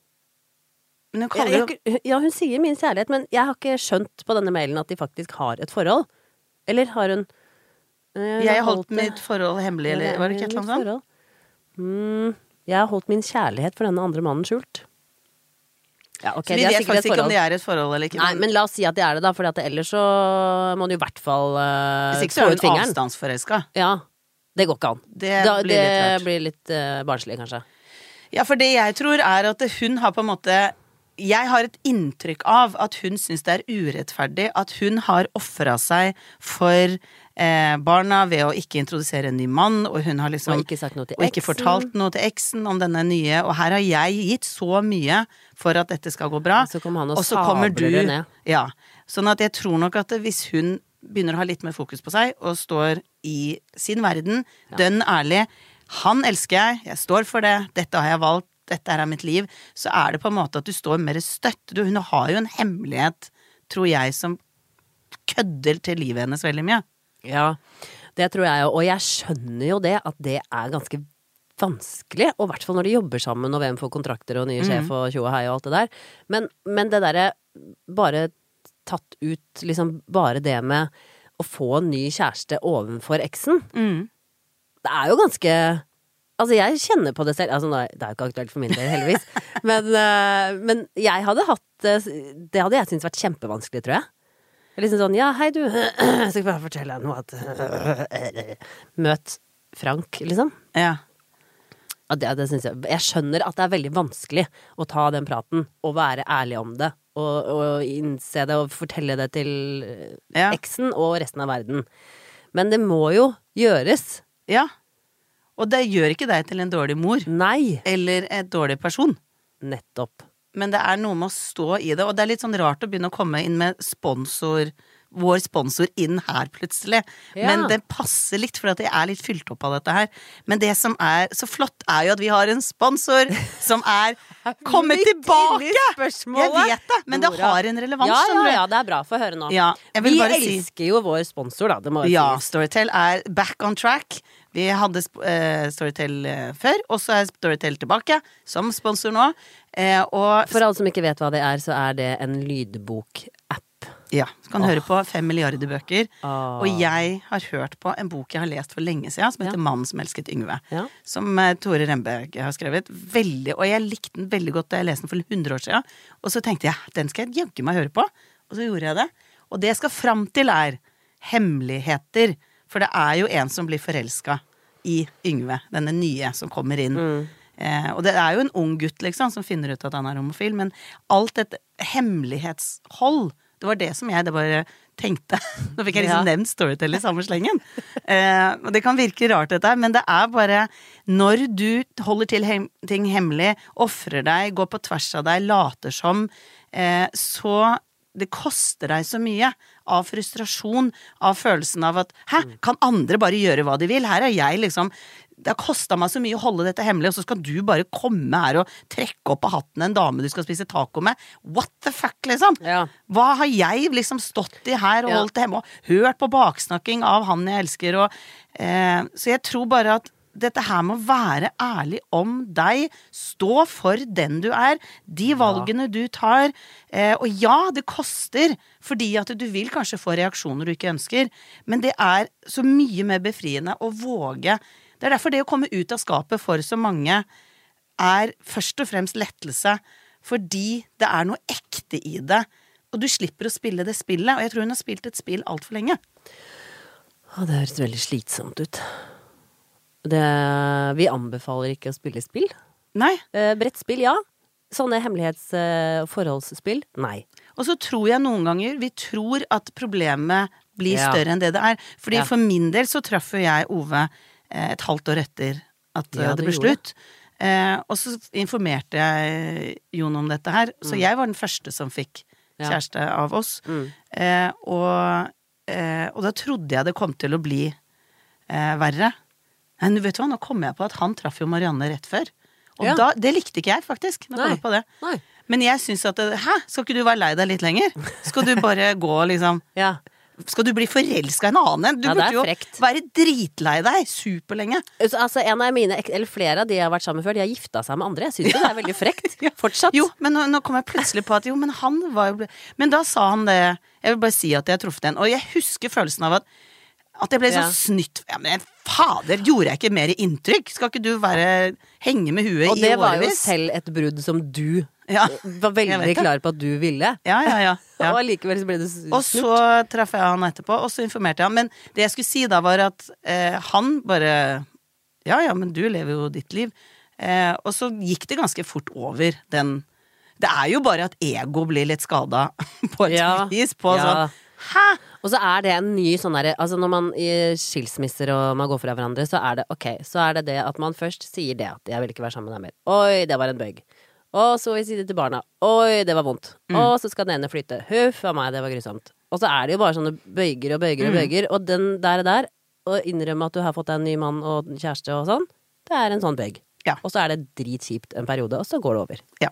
E: Men hun
D: hun sier min kjærlighet, men jeg har ikke skjønt på denne mailen at de faktisk har et forhold. Eller har hun
E: jeg har holdt mitt forhold hemmelig, eller var det ikke et eller annet sånt?
D: Jeg har holdt min kjærlighet for denne andre mannen skjult. Ja, okay,
E: så vi vet faktisk ikke om de et forhold eller ikke.
D: Nei, men la oss si at de det da, for ellers så må du i hvert fall
E: hvis ikke så hun avstandsforelsket.
D: Ja, det går ikke an.
E: Det
D: blir litt barnslig, kanskje.
E: Ja, for det jeg tror at hun har på en måte jeg har et inntrykk av at hun synes det urettferdig at hun har offret seg for barna ved å ikke introdusere en ny mann, og hun har liksom
D: og ikke sagt noe til
E: og ikke fortalt noe til eksen om denne nye, og her har jeg gitt så mye for at dette skal gå bra,
D: så kommer han og
E: så kommer du
D: ned.
E: Ja, sånn at jeg tror nok at hvis hun begynner å ha litt mer fokus på seg og står i sin verden, dønn ærlig, han elsker jeg står for det, dette har jeg valgt, dette mitt liv, så det på en måte at du står mer støtt. Hun har jo en hemmelighet, tror jeg, som kødder til livet hennes veldig mye.
D: Ja, det tror jeg jo, og jeg skjønner jo det, at det ganske vanskelig, og i hvert fall når de jobber sammen, og hvem får kontrakter og nye sjef og tjo og hei og alt det der. Men det derre bare tatt ut, liksom bare det med å få en ny kjæreste ovenfor eksen, det jo ganske... Altså, jeg kjenner på det selv. Altså, det jo ikke aktuelt for min del, heldigvis. Men jeg hadde hatt det hadde jeg syntes vært kjempevanskelig, tror jeg. Liksom sånn, ja, hei du, jeg skal bare fortelle deg noe at møt Frank, liksom.
E: Ja.
D: Det synes jeg skjønner at det veldig vanskelig å ta den praten og være ærlig om det og innse det og fortelle det til eksen og resten av verden. Men det må jo gjøres.
E: Ja. Og det gjør ikke deg til en dårlig mor.
D: Nei.
E: Eller et dårlig person.
D: Nettopp.
E: Men det noe med å stå i det, og det litt sånn rart å begynne å komme inn med vår sponsor inn her plutselig. Ja. Men det passer litt, for at jeg litt fylt opp av dette her. Men det som så flott jo at vi har en sponsor som kommet tilbake! Jeg vet det, men det har en relevans.
D: Ja, det bra for å høre nå.
E: Ja,
D: vi elsker jo vår sponsor, da. Det må
E: ja, Storytel back on track. Vi hadde Storytel før, og så Storytel tilbake som sponsor nå. Og
D: for alle som ikke vet hva det så det en lydbok-app.
E: Ja, så kan du høre på 5 milliarder bøker. Og jeg har hørt på en bok jeg har lest for lenge siden, som heter Mannen som elsket Yngve. Som Tore Renberg har skrevet. Og jeg likte den veldig godt da jeg leste den for 100 år siden. Og så tenkte jeg, den skal jeg jagge meg høre på. Og så gjorde jeg det. Og det jeg skal fram til hemmeligheter. For det jo en som blir forelsket i Yngve, denne nye som kommer inn. Og det jo en ung gutt, liksom, som finner ut at han homofil, men alt dette hemmelighetshold, det var det som jeg bare tenkte. Nå fikk jeg liksom nevnt Storytel i samme slengen. Og det kan virke rart dette, men det bare når du holder til ting hemmelig, offrer deg, går på tvers av deg, later som, så det koster deg så mye av frustrasjon, av følelsen av at kan andre bare gjøre hva de vil? Her jeg liksom, det har kostet meg så mye å holde dette hemmelig, og så skal du bare komme her og trekke opp av hatten en dame du skal spise taco med. What the fuck, liksom? Ja. Hva har jeg liksom stått i her og holdt det hjemme, og hørt på baksnakking av han jeg elsker, og så jeg tror bare at dette her må være ærlig om deg, stå for den du de valgene du tar, og ja, det koster, fordi at du vil kanskje få reaksjoner du ikke ønsker, men det så mye mer befriende å våge. Det derfor det å komme ut av skapet for så mange først og fremst lettelse, fordi det noe ekte i det, og du slipper å spille det spillet, og jeg tror hun har spilt et spill alt for lenge.
D: Det høres veldig slitsomt ut. Vi anbefaler ikke å spille spill.
E: Nei.
D: Brettspill, ja. Sånne hemmelighetsforholdsspill, nei.
E: Og så tror jeg noen ganger, vi tror at problemet blir større enn det Fordi for min del så traff jeg Ove et halvt år etter at det ble slutt. Og så informerte jeg Jon om dette her. Så jeg var den første som fikk kjæreste av oss. Og da trodde jeg det kom til å bli verre. Nei, vet du hva, nå kom jeg på at han traff jo Marianne rett før. Og det likte ikke jeg, faktisk. Nå kom jeg på det. Nei. Men jeg synes at, skal ikke du være lei deg litt lenger? Skal du bare gå, liksom... Skal du bli forelsket en annen? Du burde jo være dritlei deg superlenge.
D: Altså, en av mine, eller flere av de jeg har vært sammen før, de har gifta seg med andre. Jeg synes det veldig frekt, fortsatt.
E: Jo, men nå kom jeg plutselig på at, men han var jo... Men da sa han det, jeg vil bare si at jeg truffet en, og jeg husker følelsen av at jeg ble så snytt. Ja, men fader, gjorde jeg ikke mer inntrykk? Skal ikke du henge med huet i årevis?
D: Og det var jo selv et brudd som du var veldig klar på at du ville.
E: Ja.
D: Og likevel så ble det snurt.
E: Og så traff jeg han etterpå, og så informerte jeg han. Men det jeg skulle si da var at han bare, ja, men du lever jo ditt liv. Og så gikk det ganske fort over den. Det jo bare at ego blir litt skadet på et vis på sånn. Hæ?
D: Og så det en ny sånn der, altså når man i skilsmisser og man går fra hverandre, så det så det at man først sier det at jeg vil ikke være sammen med deg mer. Oi, det var en bøyg. Og så sier det til barna. Oi, det var vondt. Og så skal den ene flytte. Huff av meg, det var grusomt. Og så det jo bare sånne bøyger og bøyger og bøyger. Og den der, og innrømme at du har fått deg en ny mann og kjæreste og sånn, det en sånn bøyg.
E: Ja.
D: Og så det dritkjipt en periode, og så går det over.
E: Ja.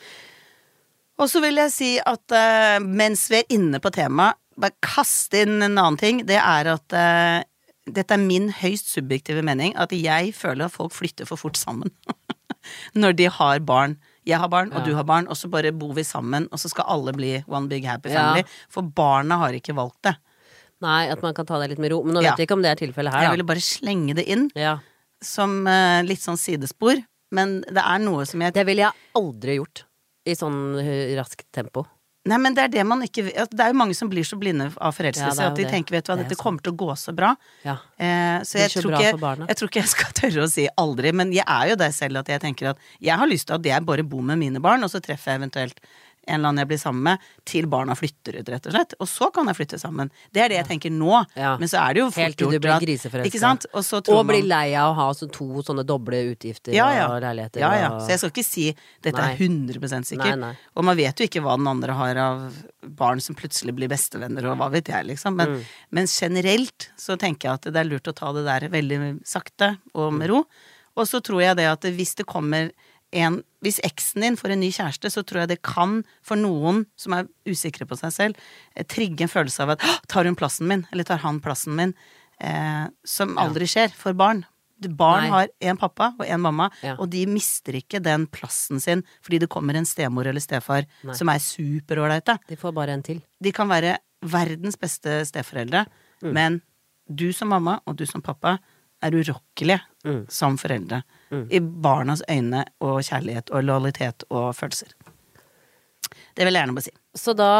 E: Og så vil jeg si at mens vi inne på temaet, bare kaste inn en annen ting. Det at dette min høyst subjektive mening, at jeg føler at folk flytter for fort sammen. Når de har barn. Jeg har barn, og du har barn, og så bare bor vi sammen, og så skal alle bli one big happy family. For barna har ikke valgt det.
D: Nei, at man kan ta det litt med ro. Men nå vet vi ikke om det tilfellet her, da.
E: Jeg ville bare slenge det inn som litt sånn sidespor. Men det noe som jeg...
D: Det ville jeg aldri gjort i sånn raskt tempo.
E: Nei, men det det man ikke... Det jo mange som blir så blinde av forelskelse at de tenker, vet du hva, dette kommer til å gå så bra.
D: Ja.
E: Så jeg tror ikke jeg skal tørre å si aldri, men jeg jo der selv at jeg tenker at jeg har lyst til at jeg bare bor med mine barn, og så treffer jeg eventuelt en eller annen jeg blir sammen med, til barna flytter ut, rett og slett. Og så kan jeg flytte sammen. Det det jeg tenker nå. Ja. Men så det jo fort
D: helt til du blir griseforelsket.
E: Ikke sant?
D: Og blir lei av å ha to sånne doble utgifter og leiligheter.
E: Ja. Så jeg skal ikke si dette 100% sikkert.
D: Nei.
E: Og man vet jo ikke hva den andre har av barn som plutselig blir bestevenner, og hva vet jeg, liksom. Men generelt så tenker jeg at det lurt å ta det der veldig sakte og med ro. Og så tror jeg det at hvis det kommer hvis eksen din får en ny kjæreste, så tror jeg det kan, for noen som usikre på seg selv, trigge en følelse av at tar hun plassen min, eller tar han plassen min, som aldri skjer for barn. Barn har en pappa og en mamma, og de mister ikke den plassen sin fordi det kommer en stemor eller stefar som superålreite.
D: De får bare en til.
E: De kan være verdens beste steforeldre, men du som mamma og du som pappa urokkelige som foreldre i barnas øyne og kjærlighet og lojalitet og følelser. Det vil jeg gjerne bare si.
D: Så da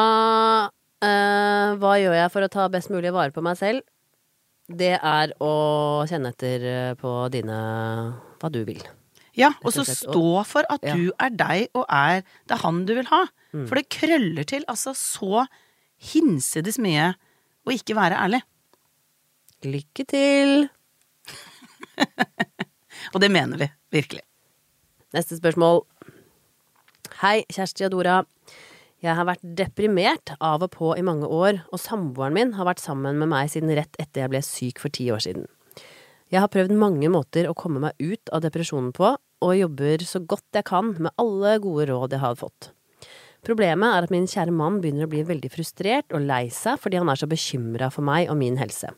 D: hva gjør jeg for å ta best mulig vare på meg selv? Det å kjenne etter på hva du vil. Ja, og så stå for at du deg og det han du vil ha. For det krøller til altså så hinsides mye å ikke være ærlig. Lykke til!
E: Og det mener vi, virkelig.
D: Neste spørsmål. Hei, Kjersti og Dora. Jeg har vært deprimert av og på i mange år, og samboeren min har vært sammen med meg siden rett etter jeg ble syk for 10 år siden. Jeg har prøvd mange måter å komme meg ut av depresjonen på, og jobber så godt jeg kan med alle gode råd jeg har fått. Problemet at min kjære mann begynner å bli veldig frustrert og lei seg fordi han så bekymret for meg og min helse.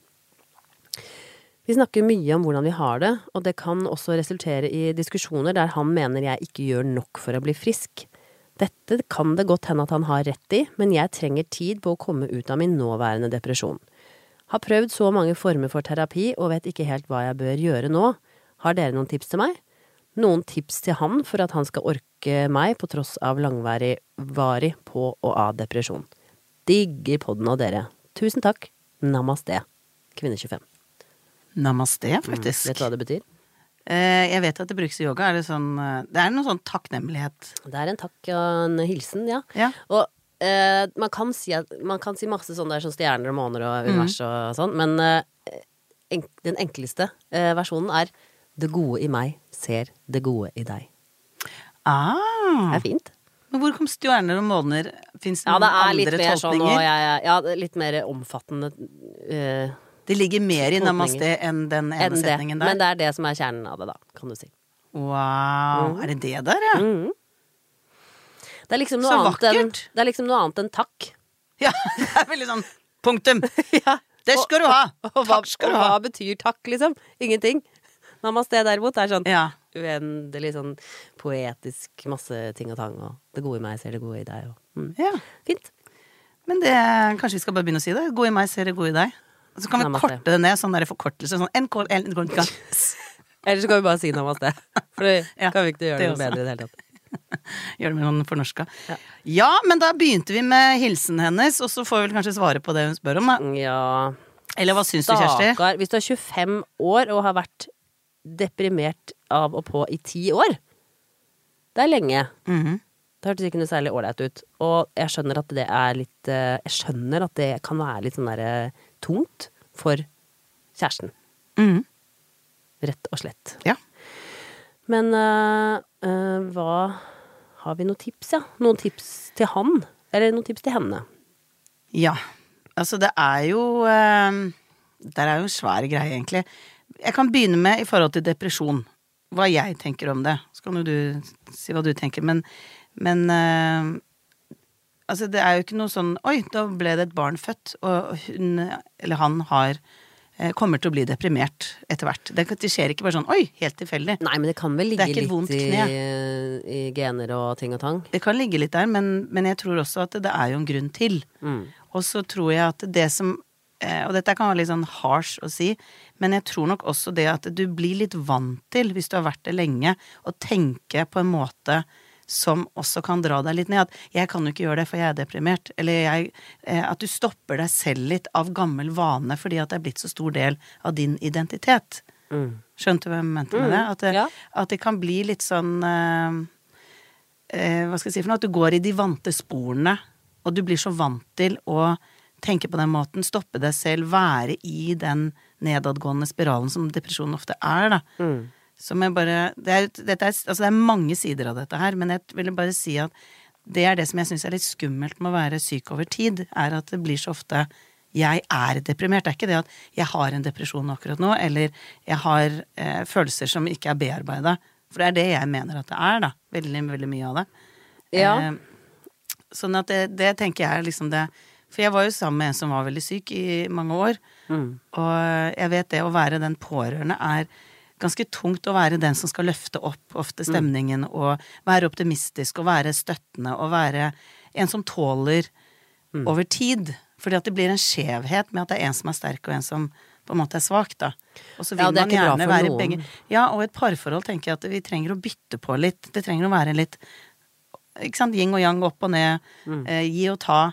D: Vi snakker mye om hvordan vi har det, og det kan også resultere i diskusjoner der han mener jeg ikke gjør nok for å bli frisk. Dette kan det godt hende at han har rett i, men jeg trenger tid på å komme ut av min nåværende depresjon. Har prøvd så mange former for terapi og vet ikke helt hva jeg bør gjøre nå. Har dere noen tips til meg? Noen tips til han for at han skal orke meg på tross av langvarig på og av depresjon. Digger podden av dere. Tusen takk. Namaste. Kvinne 25.
E: Namaste, faktisk.
D: Vet du hva det betyr?
E: Jeg vet at det brukes i yoga. Det noe sånn takknemlighet.
D: Det en takk og en hilsen, ja. Og man kan si masse sånn der som stjerner og måner og univers og sånn, men den enkleste versjonen det gode i meg ser det gode i deg. Det fint.
E: Men hvor kom stjerner og måner? Finnes det noen andre tolkninger?
D: Sånn, litt mer omfattende
E: det ligger mer i namaste enn den ene setningen der.
D: Men det det som kjernen av det da, kan du si.
E: Wow, det det der, ja?
D: Det liksom noe annet det liksom noe annet enn takk.
E: Ja, det veldig sånn, punktum. Det skal du ha.
D: Takk skal du ha. Hva betyr takk, liksom? Ingenting. Namaste derimot sånn uendelig sånn poetisk masse ting og tang, og det gode i meg ser det gode i deg. Fint.
E: Men kanskje vi skal bare begynne å si det. Gode i meg ser det gode i deg. Så kan vi korte det ned, sånn der forkortelse, sånn Eller så kan vi bare si namaste. For det kan vi ikke gjøre det bedre i det hele tatt. Gjør det med noen fornorska. Ja, men da begynte vi med hilsen hennes, og så får vi vel kanskje svare på det hun spør om, da.
D: Ja.
E: Eller hva syns du, Kjersti?
D: Stakkar, hvis du er 25 år og har vært deprimert av og på i 10 år, det er lenge. Det hørtes ikke noe særlig ålreit ut. Og jeg skjønner at det er litt jeg skjønner at det kan være litt sånn der tungt for kjæresten. Rett og slett.
E: Ja.
D: Men hva har vi noen tips, ja? Noen tips til han? Eller noen tips til henne?
E: Ja. Altså, det er jo en svær greie, egentlig. Jeg kan begynne med i forhold til depresjon. Hva jeg tenker om det. Så kan jo du si hva du tenker. Men altså det er jo ikke noe sånn oi, da ble det et barn født og hun, eller han kommer til å bli deprimert etter hvert. Det skjer ikke bare sånn oi, helt tilfeldig.
D: Nei, men det kan vel ligge litt i gener og ting og tang.
E: Det kan ligge litt der, men jeg tror også at det er jo en grunn til. Og så tror jeg at det som og dette kan være litt sånn harsh å si, men jeg tror nok også det at du blir litt vant til, hvis du har vært det lenge, å tenke på en måte som også kan dra deg litt ned, at jeg kan jo ikke gjøre det, for jeg er deprimert, eller at du stopper deg selv litt av gammel vane, fordi at det er blitt så stor del av din identitet. Skjønte du hva jeg mente med det? At det kan bli litt sånn, hva skal jeg si for noe, at du går i de vante sporene, og du blir så vant til å tenke på den måten, stoppe deg selv, være i den nedadgående spiralen som depresjonen ofte er, da. Som jeg bare, det er mange sider av dette her, men jeg vil bare si at det er det som jeg synes er litt skummelt med å være syk over tid, er at det blir så ofte jeg er deprimert. Det er ikke det at jeg har en depresjon akkurat nå, eller jeg har følelser som ikke er bearbeidet. For det er det jeg mener at det er, da. Veldig, veldig mye av det. Ja. Sånn at det tenker jeg er liksom det. For jeg var jo sammen med en som var veldig syk i mange år, og jeg vet det å være den pårørende er ganske tungt å være den som skal løfte opp ofte stemningen, og være optimistisk, og være støttende, og være en som tåler over tid. Fordi at det blir en skjevhet med at det er en som er sterk, og en som på en måte er svak, da. Og så vil man gjerne være begge. Ja, og et parforhold tenker jeg at vi trenger å bytte på litt. Det trenger å være litt, ikke sant, yin og yang, opp og ned, gi og ta.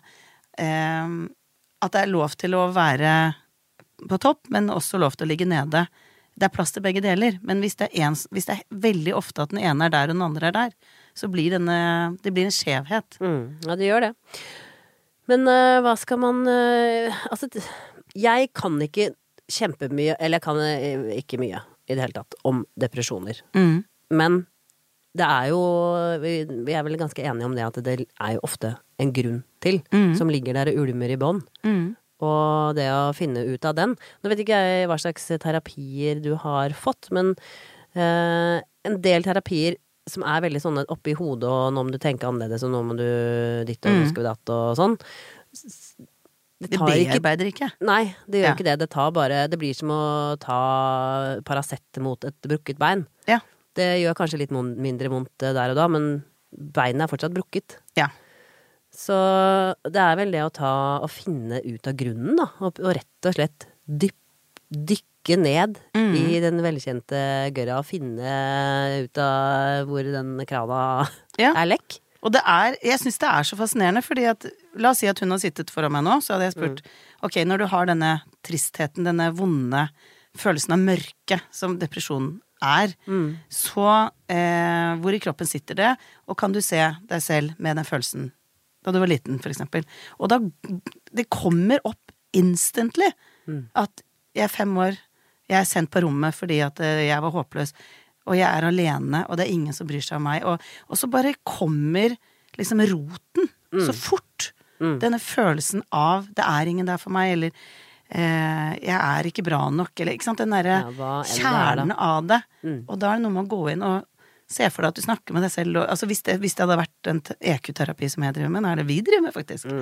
E: At det er lov til å være på topp, men også lov til å ligge nede. Det er plass til begge deler, men hvis det er veldig ofte at den ene er der og den andre er der, så blir det blir en skjevhet.
D: Ja, det gjør det. Men hva skal man altså, jeg kan ikke kjempemye, eller jeg kan ikke mye i det hele tatt, om depresjoner. Men det er jo, vi er vel ganske enige om det, at det er jo ofte en grunn til, som ligger der og ulmer i bånd. Og det å finne ut av den. Nå vet ikke jeg hva slags terapier du har fått, men en del terapier som er veldig sånne oppe i hodet, og nå må du tenke annerledes, og nå må du ditt og nå skal vi datt og sånn.
E: Det bearbeider ikke.
D: Nei, det gjør ikke det. Det blir som å ta Paracet mot et brukket bein.
E: Ja.
D: Det gjør kanskje litt mindre vondt der og da, men beinet er fortsatt brukket.
E: Ja.
D: Så det er vel det å finne ut av grunnen, da, og rett og slett dykke ned i den velkjente gørra, og finne ut av hvor den krana er lekk. Og
E: jeg synes det er så fascinerende, fordi at, la oss si at hun har sittet foran meg nå, så hadde jeg spurt, ok, når du har denne tristheten, denne vonde følelsen av mørke som depresjonen er, så hvor i kroppen sitter det, og kan du se deg selv med den følelsen da du var liten, for eksempel. Og da, det kommer opp instantly at jeg er 5 år, jeg er sendt på rommet fordi at jeg var håpløs, og jeg er alene, og det er ingen som bryr seg om meg, og så bare kommer liksom roten så fort. Denne følelsen av det er ingen der for meg, eller jeg er ikke bra nok, eller ikke sant, den der kjernen av det. Og da er det noe med å gå inn og se for deg at du snakker med deg selv, og, altså hvis det hadde vært en EQ-terapi som jeg driver med, er det vi driver med faktisk.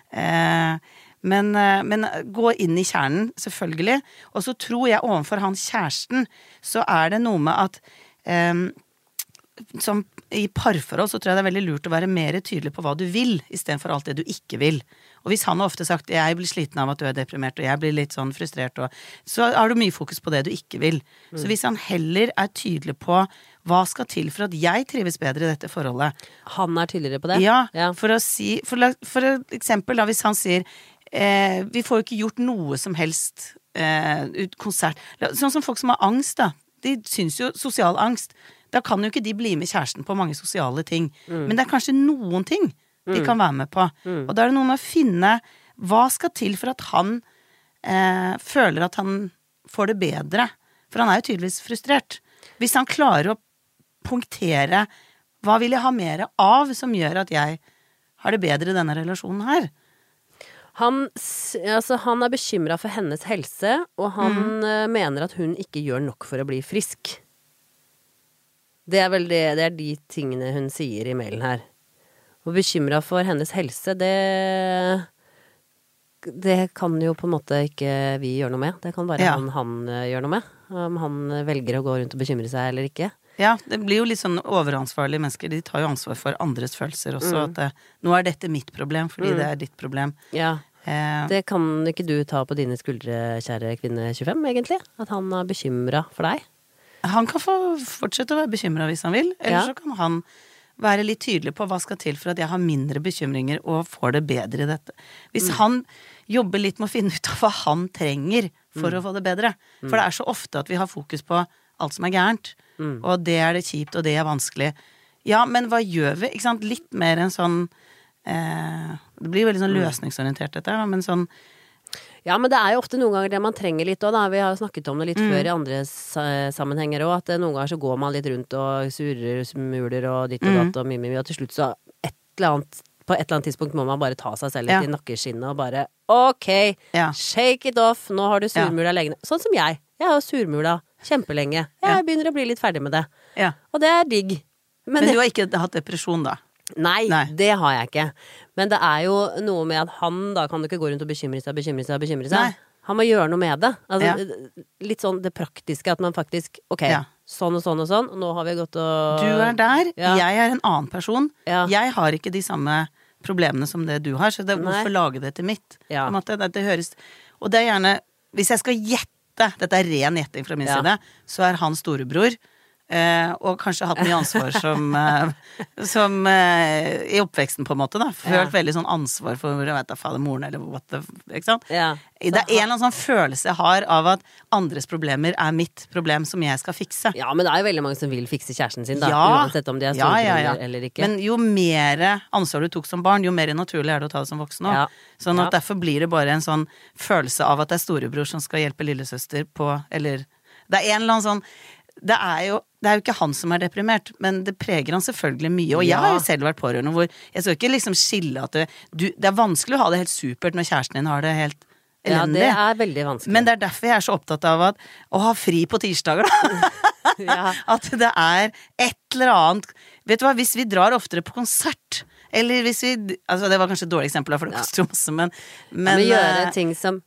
E: Men gå inn i kjernen, selvfølgelig. Og så tror jeg overfor hans kjæresten, så er det noe med at som i parforhold så tror jeg det er veldig lurt å være mer tydelig på hva du vil, i stedet for alt det du ikke vil. Og hvis han har ofte sagt, jeg blir sliten av at du er deprimert, og jeg blir litt sånn frustrert, så har du mye fokus på det du ikke vil. Så hvis han heller er tydelig på hva skal til for at jeg trives bedre i dette forholdet?
D: Han tydeligere på det?
E: Ja, for eksempel da, hvis han sier vi får jo ikke gjort noe som helst konsert. Sånn som folk som har angst da, de syns jo sosial angst, da kan jo ikke de bli med kjæresten på mange sosiale ting, men det kanskje noen ting de kan være med på, og da det noe med å finne hva skal til for at han føler at han får det bedre, for han jo tydeligvis frustrert. Hvis han klarer å punktere hva vil jeg ha mer av som gjør at jeg har det bedre i denne relasjonen her?
D: Han bekymret for hennes helse, og han mener at hun ikke gjør nok for å bli frisk. Det er de tingene hun sier i mailen her. Og bekymret for hennes helse, det kan jo på en måte ikke vi gjøre noe med. Det kan bare han gjøre noe med. Om han velger å gå rundt og bekymre seg eller ikke.
E: Ja, det blir jo litt sånn overansvarlige mennesker. De tar jo ansvar for andres følelser også. At nå dette mitt problem, fordi det ditt problem.
D: Ja, det kan ikke du ta på dine skuldre, kjære kvinne 25, egentlig? At han bekymret for deg?
E: Han kan fortsette å være bekymret hvis han vil. Eller så kan han være litt tydelig på hva skal til for at jeg har mindre bekymringer og får det bedre i dette. Hvis han jobber litt med å finne ut av hva han trenger for å få det bedre. For det så ofte at vi har fokus på alt som gærent. Og det det kjipt, og det vanskelig. Ja, men hva gjør vi? Ikke sant? Litt mer en sånn det blir veldig sånn løsningsorientert dette, men sånn
D: ja, men det jo ofte noen ganger det man trenger litt også, da. Vi har jo snakket om det litt før i andre sammenhenger også, at noen ganger så går man litt rundt og surrer, smuler og ditt og datt og mye, og til slutt så på et eller annet tidspunkt må man bare ta seg selv litt i nakkeskinnet og bare, ok, shake it off, nå har du surmula lenge. Sånn som jeg har jo surmula kjempelenge. Jeg begynner å bli litt ferdig med det. Og det digg.
E: Men du har ikke hatt depresjon da?
D: Nei, det har jeg ikke. Men det jo noe med at han da kan du ikke gå rundt og bekymre seg. Nei. Han må gjøre noe med det. Altså, litt sånn det praktiske, at man faktisk, ok, sånn og sånn og sånn, og nå har vi gått og
E: du der, jeg en annen person. Jeg har ikke de samme problemene som det du har, så hvorfor lage det til mitt? På en måte, det høres, og det gjerne, hvis jeg skal gjette, dette ren gjetting fra min side, så han storebror, og kanskje hatt mye ansvar som i oppveksten på en måte da, følt veldig sånn ansvar for jeg vet da, fader moren eller what the, ikke sant? Det en eller annen sånn følelse jeg har av at andres problemer mitt problem som jeg skal fikse.
D: Ja, men det jo veldig mange som vil fikse kjæresten sin da, uansett om de storebror eller ikke.
E: Men jo mer ansvar du tok som barn, jo mer naturlig det å ta det som voksen også. Sånn at derfor blir det bare en sånn følelse av at det storebror som skal hjelpe lillesøster på, eller det en eller annen sånn det jo ikke han som deprimert, men det preger han selvfølgelig mye, og jeg har jo selv vært pårørende hvor jeg skal ikke liksom skille at det vanskelig å ha det helt supert når kjæresten din har det helt elendig.
D: Ja, det veldig vanskelig.
E: Men det derfor jeg så opptatt av å ha fri på tirsdager da. At det et eller annet, vet du hva, hvis vi drar oftere på konsert, eller hvis vi, altså det var kanskje et dårlig eksempel for det koster jo masse, men
D: gjøre ting som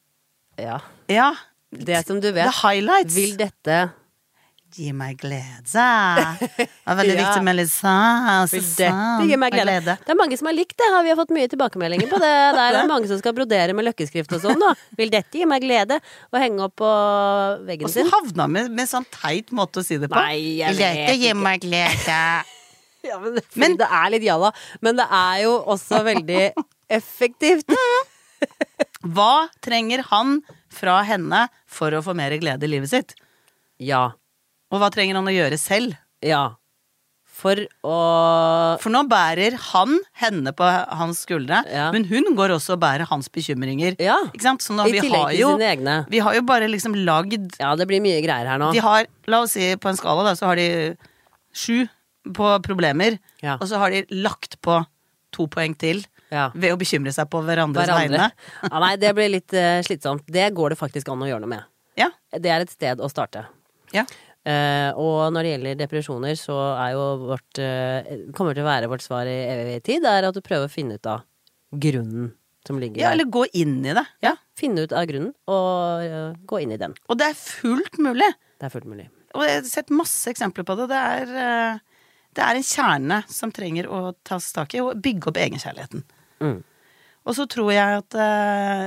D: det som du vet,
E: the highlights.
D: Vil dette
E: gi meg glede. Det veldig viktig med litt
D: gi meg glede. Det mange som har likt det, vi har fått mye tilbakemeldinger på det. Det mange som skal brodere med løkkeskrift og sånn da. Vil dette gi meg glede? Og henge opp på veggen sin.
E: Og så havna med sånn teit måte å si det på.
D: Nei, jeg vet ikke.
E: Gi meg glede.
D: Ja, men det litt jalla. Men det jo også veldig effektivt.
E: Hva trenger han fra henne for å få mer glede i livet sitt?
D: Ja.
E: Og hva trenger han å gjøre selv?
D: Ja. For
E: nå bærer han henne på hans skuldre, men hun går også og bærer hans bekymringer. Ikke sant? Så nå,
D: I tillegg til sine egne.
E: Vi har jo bare liksom lagd
D: Ja, det blir mye greier her nå.
E: De har, la oss si på en skala da, så har de 7 på problemer, og så har de lagt på 2 poeng til ved å bekymre seg på hverandres vegne.
D: Nei, det blir litt slitsomt. Det går det faktisk an å gjøre noe med. Det et sted å starte. Og når det gjelder depresjoner, så jo kommer til å være vårt svar i evig tid, at du prøver å finne ut av grunnen som ligger der.
E: Eller gå inn i det.
D: Finne ut av grunnen, og gå inn i den.
E: Og det fullt mulig.
D: Det fullt mulig.
E: Og jeg har sett masse eksempler på det. Det en kjerne som trenger å tas tak i, og bygge opp egenkjærligheten. Og så tror jeg at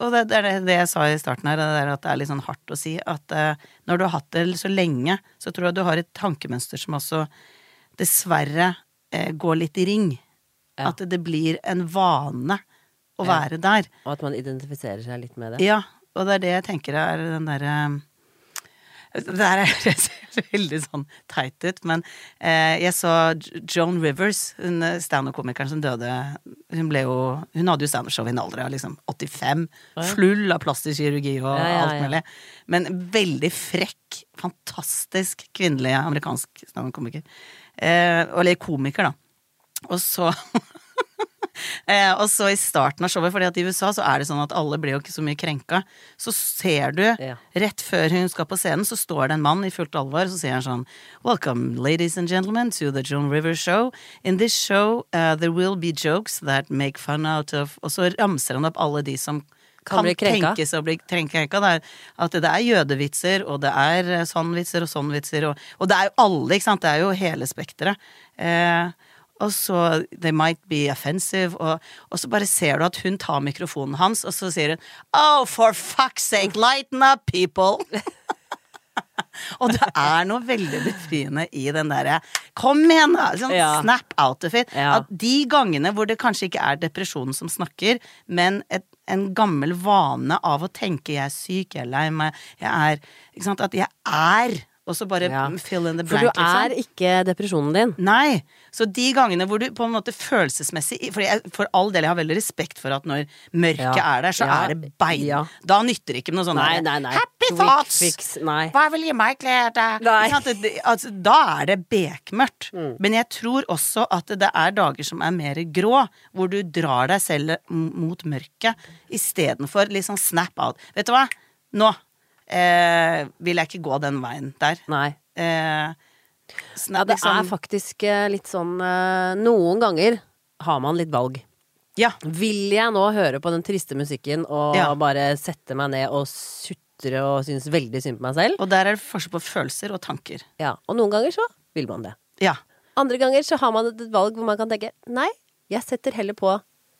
E: og det er det jeg sa i starten her, det at det er litt sånn hardt å si, at når du har hatt det så lenge, så tror jeg du har et tankemønster som også dessverre går litt i ring. Ja. At det blir en vane å være der.
D: Og at man identifiserer seg litt med det.
E: Ja, og det er det jeg tenker er den derre det er veldig sånn teit ut, men jeg så Joan Rivers, hun stand-up-komikeren som døde, hun hadde jo stand-up-show i en alder av liksom 85, full av plastisk kirurgi og alt mulig, men veldig frekk, fantastisk kvinnelig amerikansk stand-up-komiker, eller komiker da, og så og så i starten av showet, fordi at i USA så er det sånn at alle blir jo ikke så mye krenka, så ser du rett før hun skal på scenen, så står det en mann i fullt alvor, så sier han sånn Welcome ladies and gentlemen to the Joan Rivers show. In this show there will be jokes that make fun out of, og så ramser han opp alle de som kan tenkes å bli krenka. At det er jødevitser, og det er sånn-vitser og sånn-vitser, og det er jo alle, ikke sant? Det er jo hele spekteret. Og så they might be offensive, og så bare ser du at hun tar mikrofonen hans, og så sier hun Oh, for fuck's sake, lighten up, people! Og det er noe veldig befriende i den der kom igjen da, sånn snap out of it. At de gangene hvor det kanskje ikke er depresjonen som snakker, men en gammel vane av å tenke jeg er syk, jeg er lei meg, ikke sant, at jeg er og så bare fill in the blank,
D: for du er ikke depresjonen din.
E: Nei, så de gangene hvor du på en måte følelsesmessig, for all del jeg har veldig respekt for at når mørket er der, så er det bein. Da nytter det ikke med noe sånn
D: nei.
E: Happy thoughts! Hva vil gi meg glede? Altså, da er det bekmørkt. Men jeg tror også at det er dager som er mer grå, hvor du drar deg selv mot mørket, i stedet for litt sånn snap out. Vet du hva? Nå vil jeg ikke gå den veien der.
D: Nei. Det er faktisk litt sånn noen ganger har man litt valg.
E: Ja.
D: Vil jeg nå høre på den triste musikken og bare sette meg ned og sutre og synes veldig synd på meg selv?
E: Og der er det forskjell på følelser og tanker.
D: Ja, og noen ganger så vil man det.
E: Ja.
D: Andre ganger så har man et valg hvor man kan tenke nei, jeg setter heller på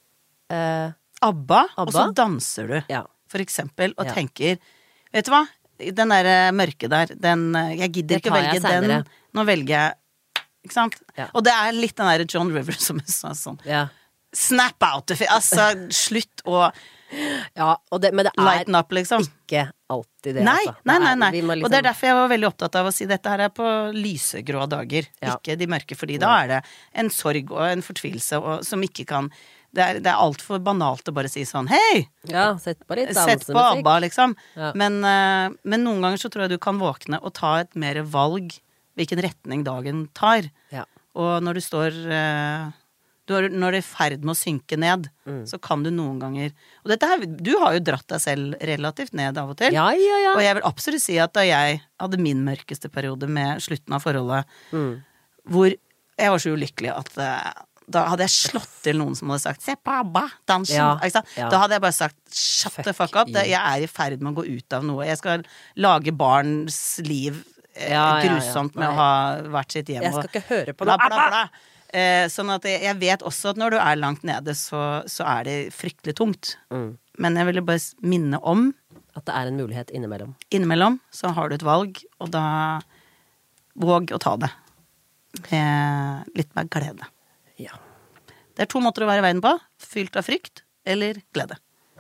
E: ABBA, og så danser du for eksempel, og tenker vet du hva? Den der mørke der, jeg gidder ikke å velge den. Nå velger jeg, ikke sant? Ja. Og det er litt den der Joan Rivers som er sånn. Ja. Snap out of it, altså slutt å
D: men det er
E: lighten up, liksom.
D: Ikke alltid det,
E: nei,
D: altså.
E: Nei.
D: Liksom...
E: Og det er derfor jeg var veldig opptatt av å si dette her er på lysegrå dager, ikke de mørke, fordi da er det en sorg og en fortvilelse som ikke kan det er alt for banalt å bare si sånn hei!
D: Ja, sett på litt dansemusikk.
E: Sett på ABBA, liksom. Ja. Men noen ganger så tror jeg du kan våkne og ta et mer valg hvilken retning dagen tar. Ja. Og når du står når det er i ferd med å synke ned, så kan du noen ganger og dette her, du har jo dratt deg selv relativt ned av og til.
D: Ja.
E: Og jeg vil absolutt si at da jeg hadde min mørkeste periode med slutten av forholdet, hvor jeg var så ulykkelig at da hadde jeg slått til noen som hadde sagt se på ABBA, dansen da hadde jeg bare sagt shut the fuck up, jeg er i ferd med å gå ut av noe, jeg skal lage barns liv grusomt med å ha vært sitt hjem
D: jeg skal ikke høre på noe
E: ABBA sånn at jeg vet også at når du er langt nede så er det fryktelig tungt men jeg ville bare minne om
D: at det er en mulighet
E: innimellom så har du et valg og da våg å ta det med litt mer glede. Ja. Det er 2 måter å være i verden på. Fylt av frykt eller glede.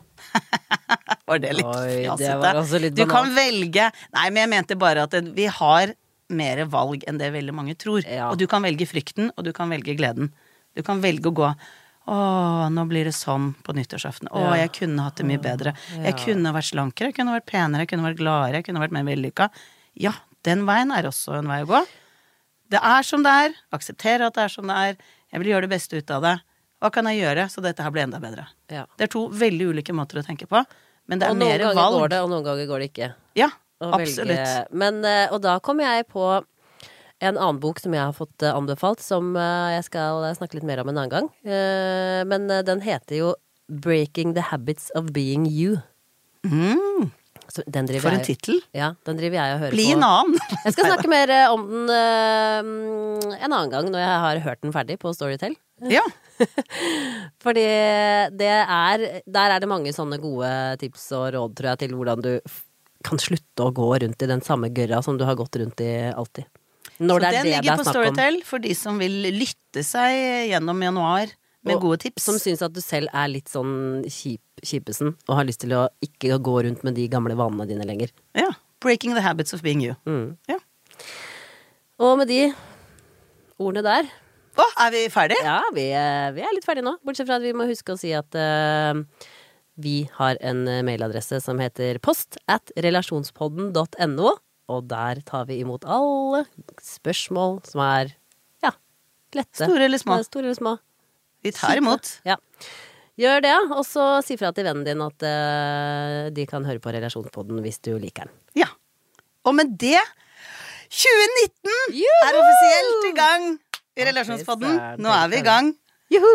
E: Var det litt fjasete?
D: Det var også litt
E: banalt. Du kan velge nei, men jeg mente bare at vi har mer valg enn det veldig mange tror. Og du kan velge frykten, og du kan velge gleden. Du kan velge å gå nå blir det sånn på nyttårsaften. Jeg kunne hatt det mye bedre. Jeg kunne vært slankere, jeg kunne vært penere, jeg kunne vært gladere, jeg kunne vært mer vellykket. Ja, den veien er også en vei å gå. Det er som det er. Akseptere at det er som det er. Jeg vil gjøre det beste ut av det. Hva kan jeg gjøre så dette her blir enda bedre? Ja. Det er 2 veldig ulike måter å tenke på, men det er mer valg.
D: Og noen ganger går det, og noen ganger går det ikke.
E: Ja, absolutt.
D: Men, og da kommer jeg på en annen bok som jeg har fått anbefalt, som jeg skal snakke litt mer om en annen gang. Men den heter jo Breaking the Habits of Being You.
E: For en titel.
D: Ja, den driver jeg og hører på.
E: Bli en annen.
D: Jeg skal snakke mer om den en annen gang når jeg har hørt den ferdig på Storytel.
E: Ja.
D: Fordi der er det mange sånne gode tips og råd, tror jeg, til hvordan du kan slutte å gå rundt i den samme gørra som du har gått rundt i alltid. Når
E: så den ligger på Storytel for de som vil lytte seg gjennom januar med gode tips.
D: Som synes at du selv er litt sånn kjipesen og har lyst til å ikke gå rundt med de gamle vanene dine lenger.
E: Ja, breaking the habits of being you. Ja.
D: Og med de ordene der
E: er vi ferdige?
D: Ja, vi er litt ferdige nå. Bortsett fra at vi må huske å si at vi har en mailadresse som heter post@relasjonspodden.no, og der tar vi imot alle spørsmål som er lette.
E: Store eller små. Vi tar imot.
D: Ja. Gjør det, og så si fra til vennen din at de kan høre på Relasjonspodden hvis du liker den.
E: Ja. Og med det 2019 er offisielt i gang i Relasjonspodden. Nå er vi i gang.
D: Juhu!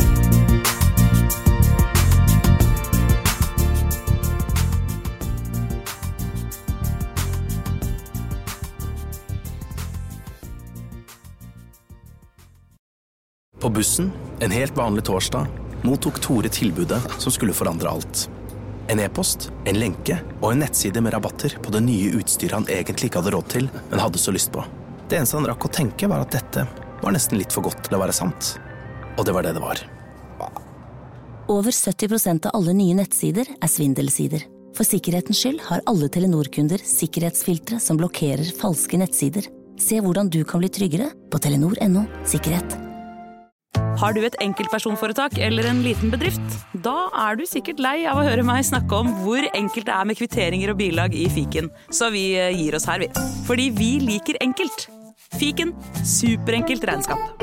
F: På bussen, en helt vanlig torsdag, mottok Tore tilbudet som skulle forandre alt. En e-post, en lenke og en nettside med rabatter på det nye utstyret han egentlig ikke hadde råd til, men hadde så lyst på. Det eneste han rakk å tenke var at dette var nesten litt for godt til å være sant. Og det var det det var.
G: Over 70% av alle nye nettsider er svindelsider. For sikkerhetens skyld har alle Telenor-kunder sikkerhetsfiltre som blokkerer falske nettsider. Se hvordan du kan bli tryggere på telenor.no/sikkerhet.
H: Har du et enkeltpersonforetak eller en liten bedrift? Da er du sikkert lei av å høre meg snakke om hvor enkelt det er med kvitteringer og bilag i fiken. Så vi gir oss her, vi. Fordi vi liker enkelt. Fiken, superenkelt regnskap.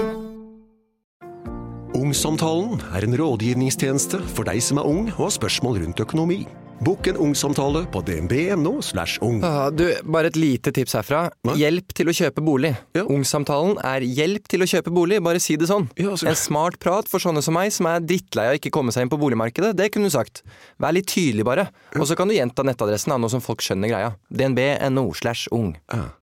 I: Ungsamtalen er en rådgivningstjeneste for deg som er ung og har spørsmål rundt økonomi. Bokk en ungsamtale på dnb.no/ung.
J: Du, bare et lite tips herfra. Hjelp til å kjøpe bolig. Ja. Ungsamtalen er hjelp til å kjøpe bolig, bare si det sånn. Ja, en smart prat for sånne som meg, som er drittlei av ikke komme seg inn på boligmarkedet, det kunne du sagt. Vær litt tydelig bare. Og så kan du gjenta nettadressen av noe som folk skjønner greia. dnb.no/ung.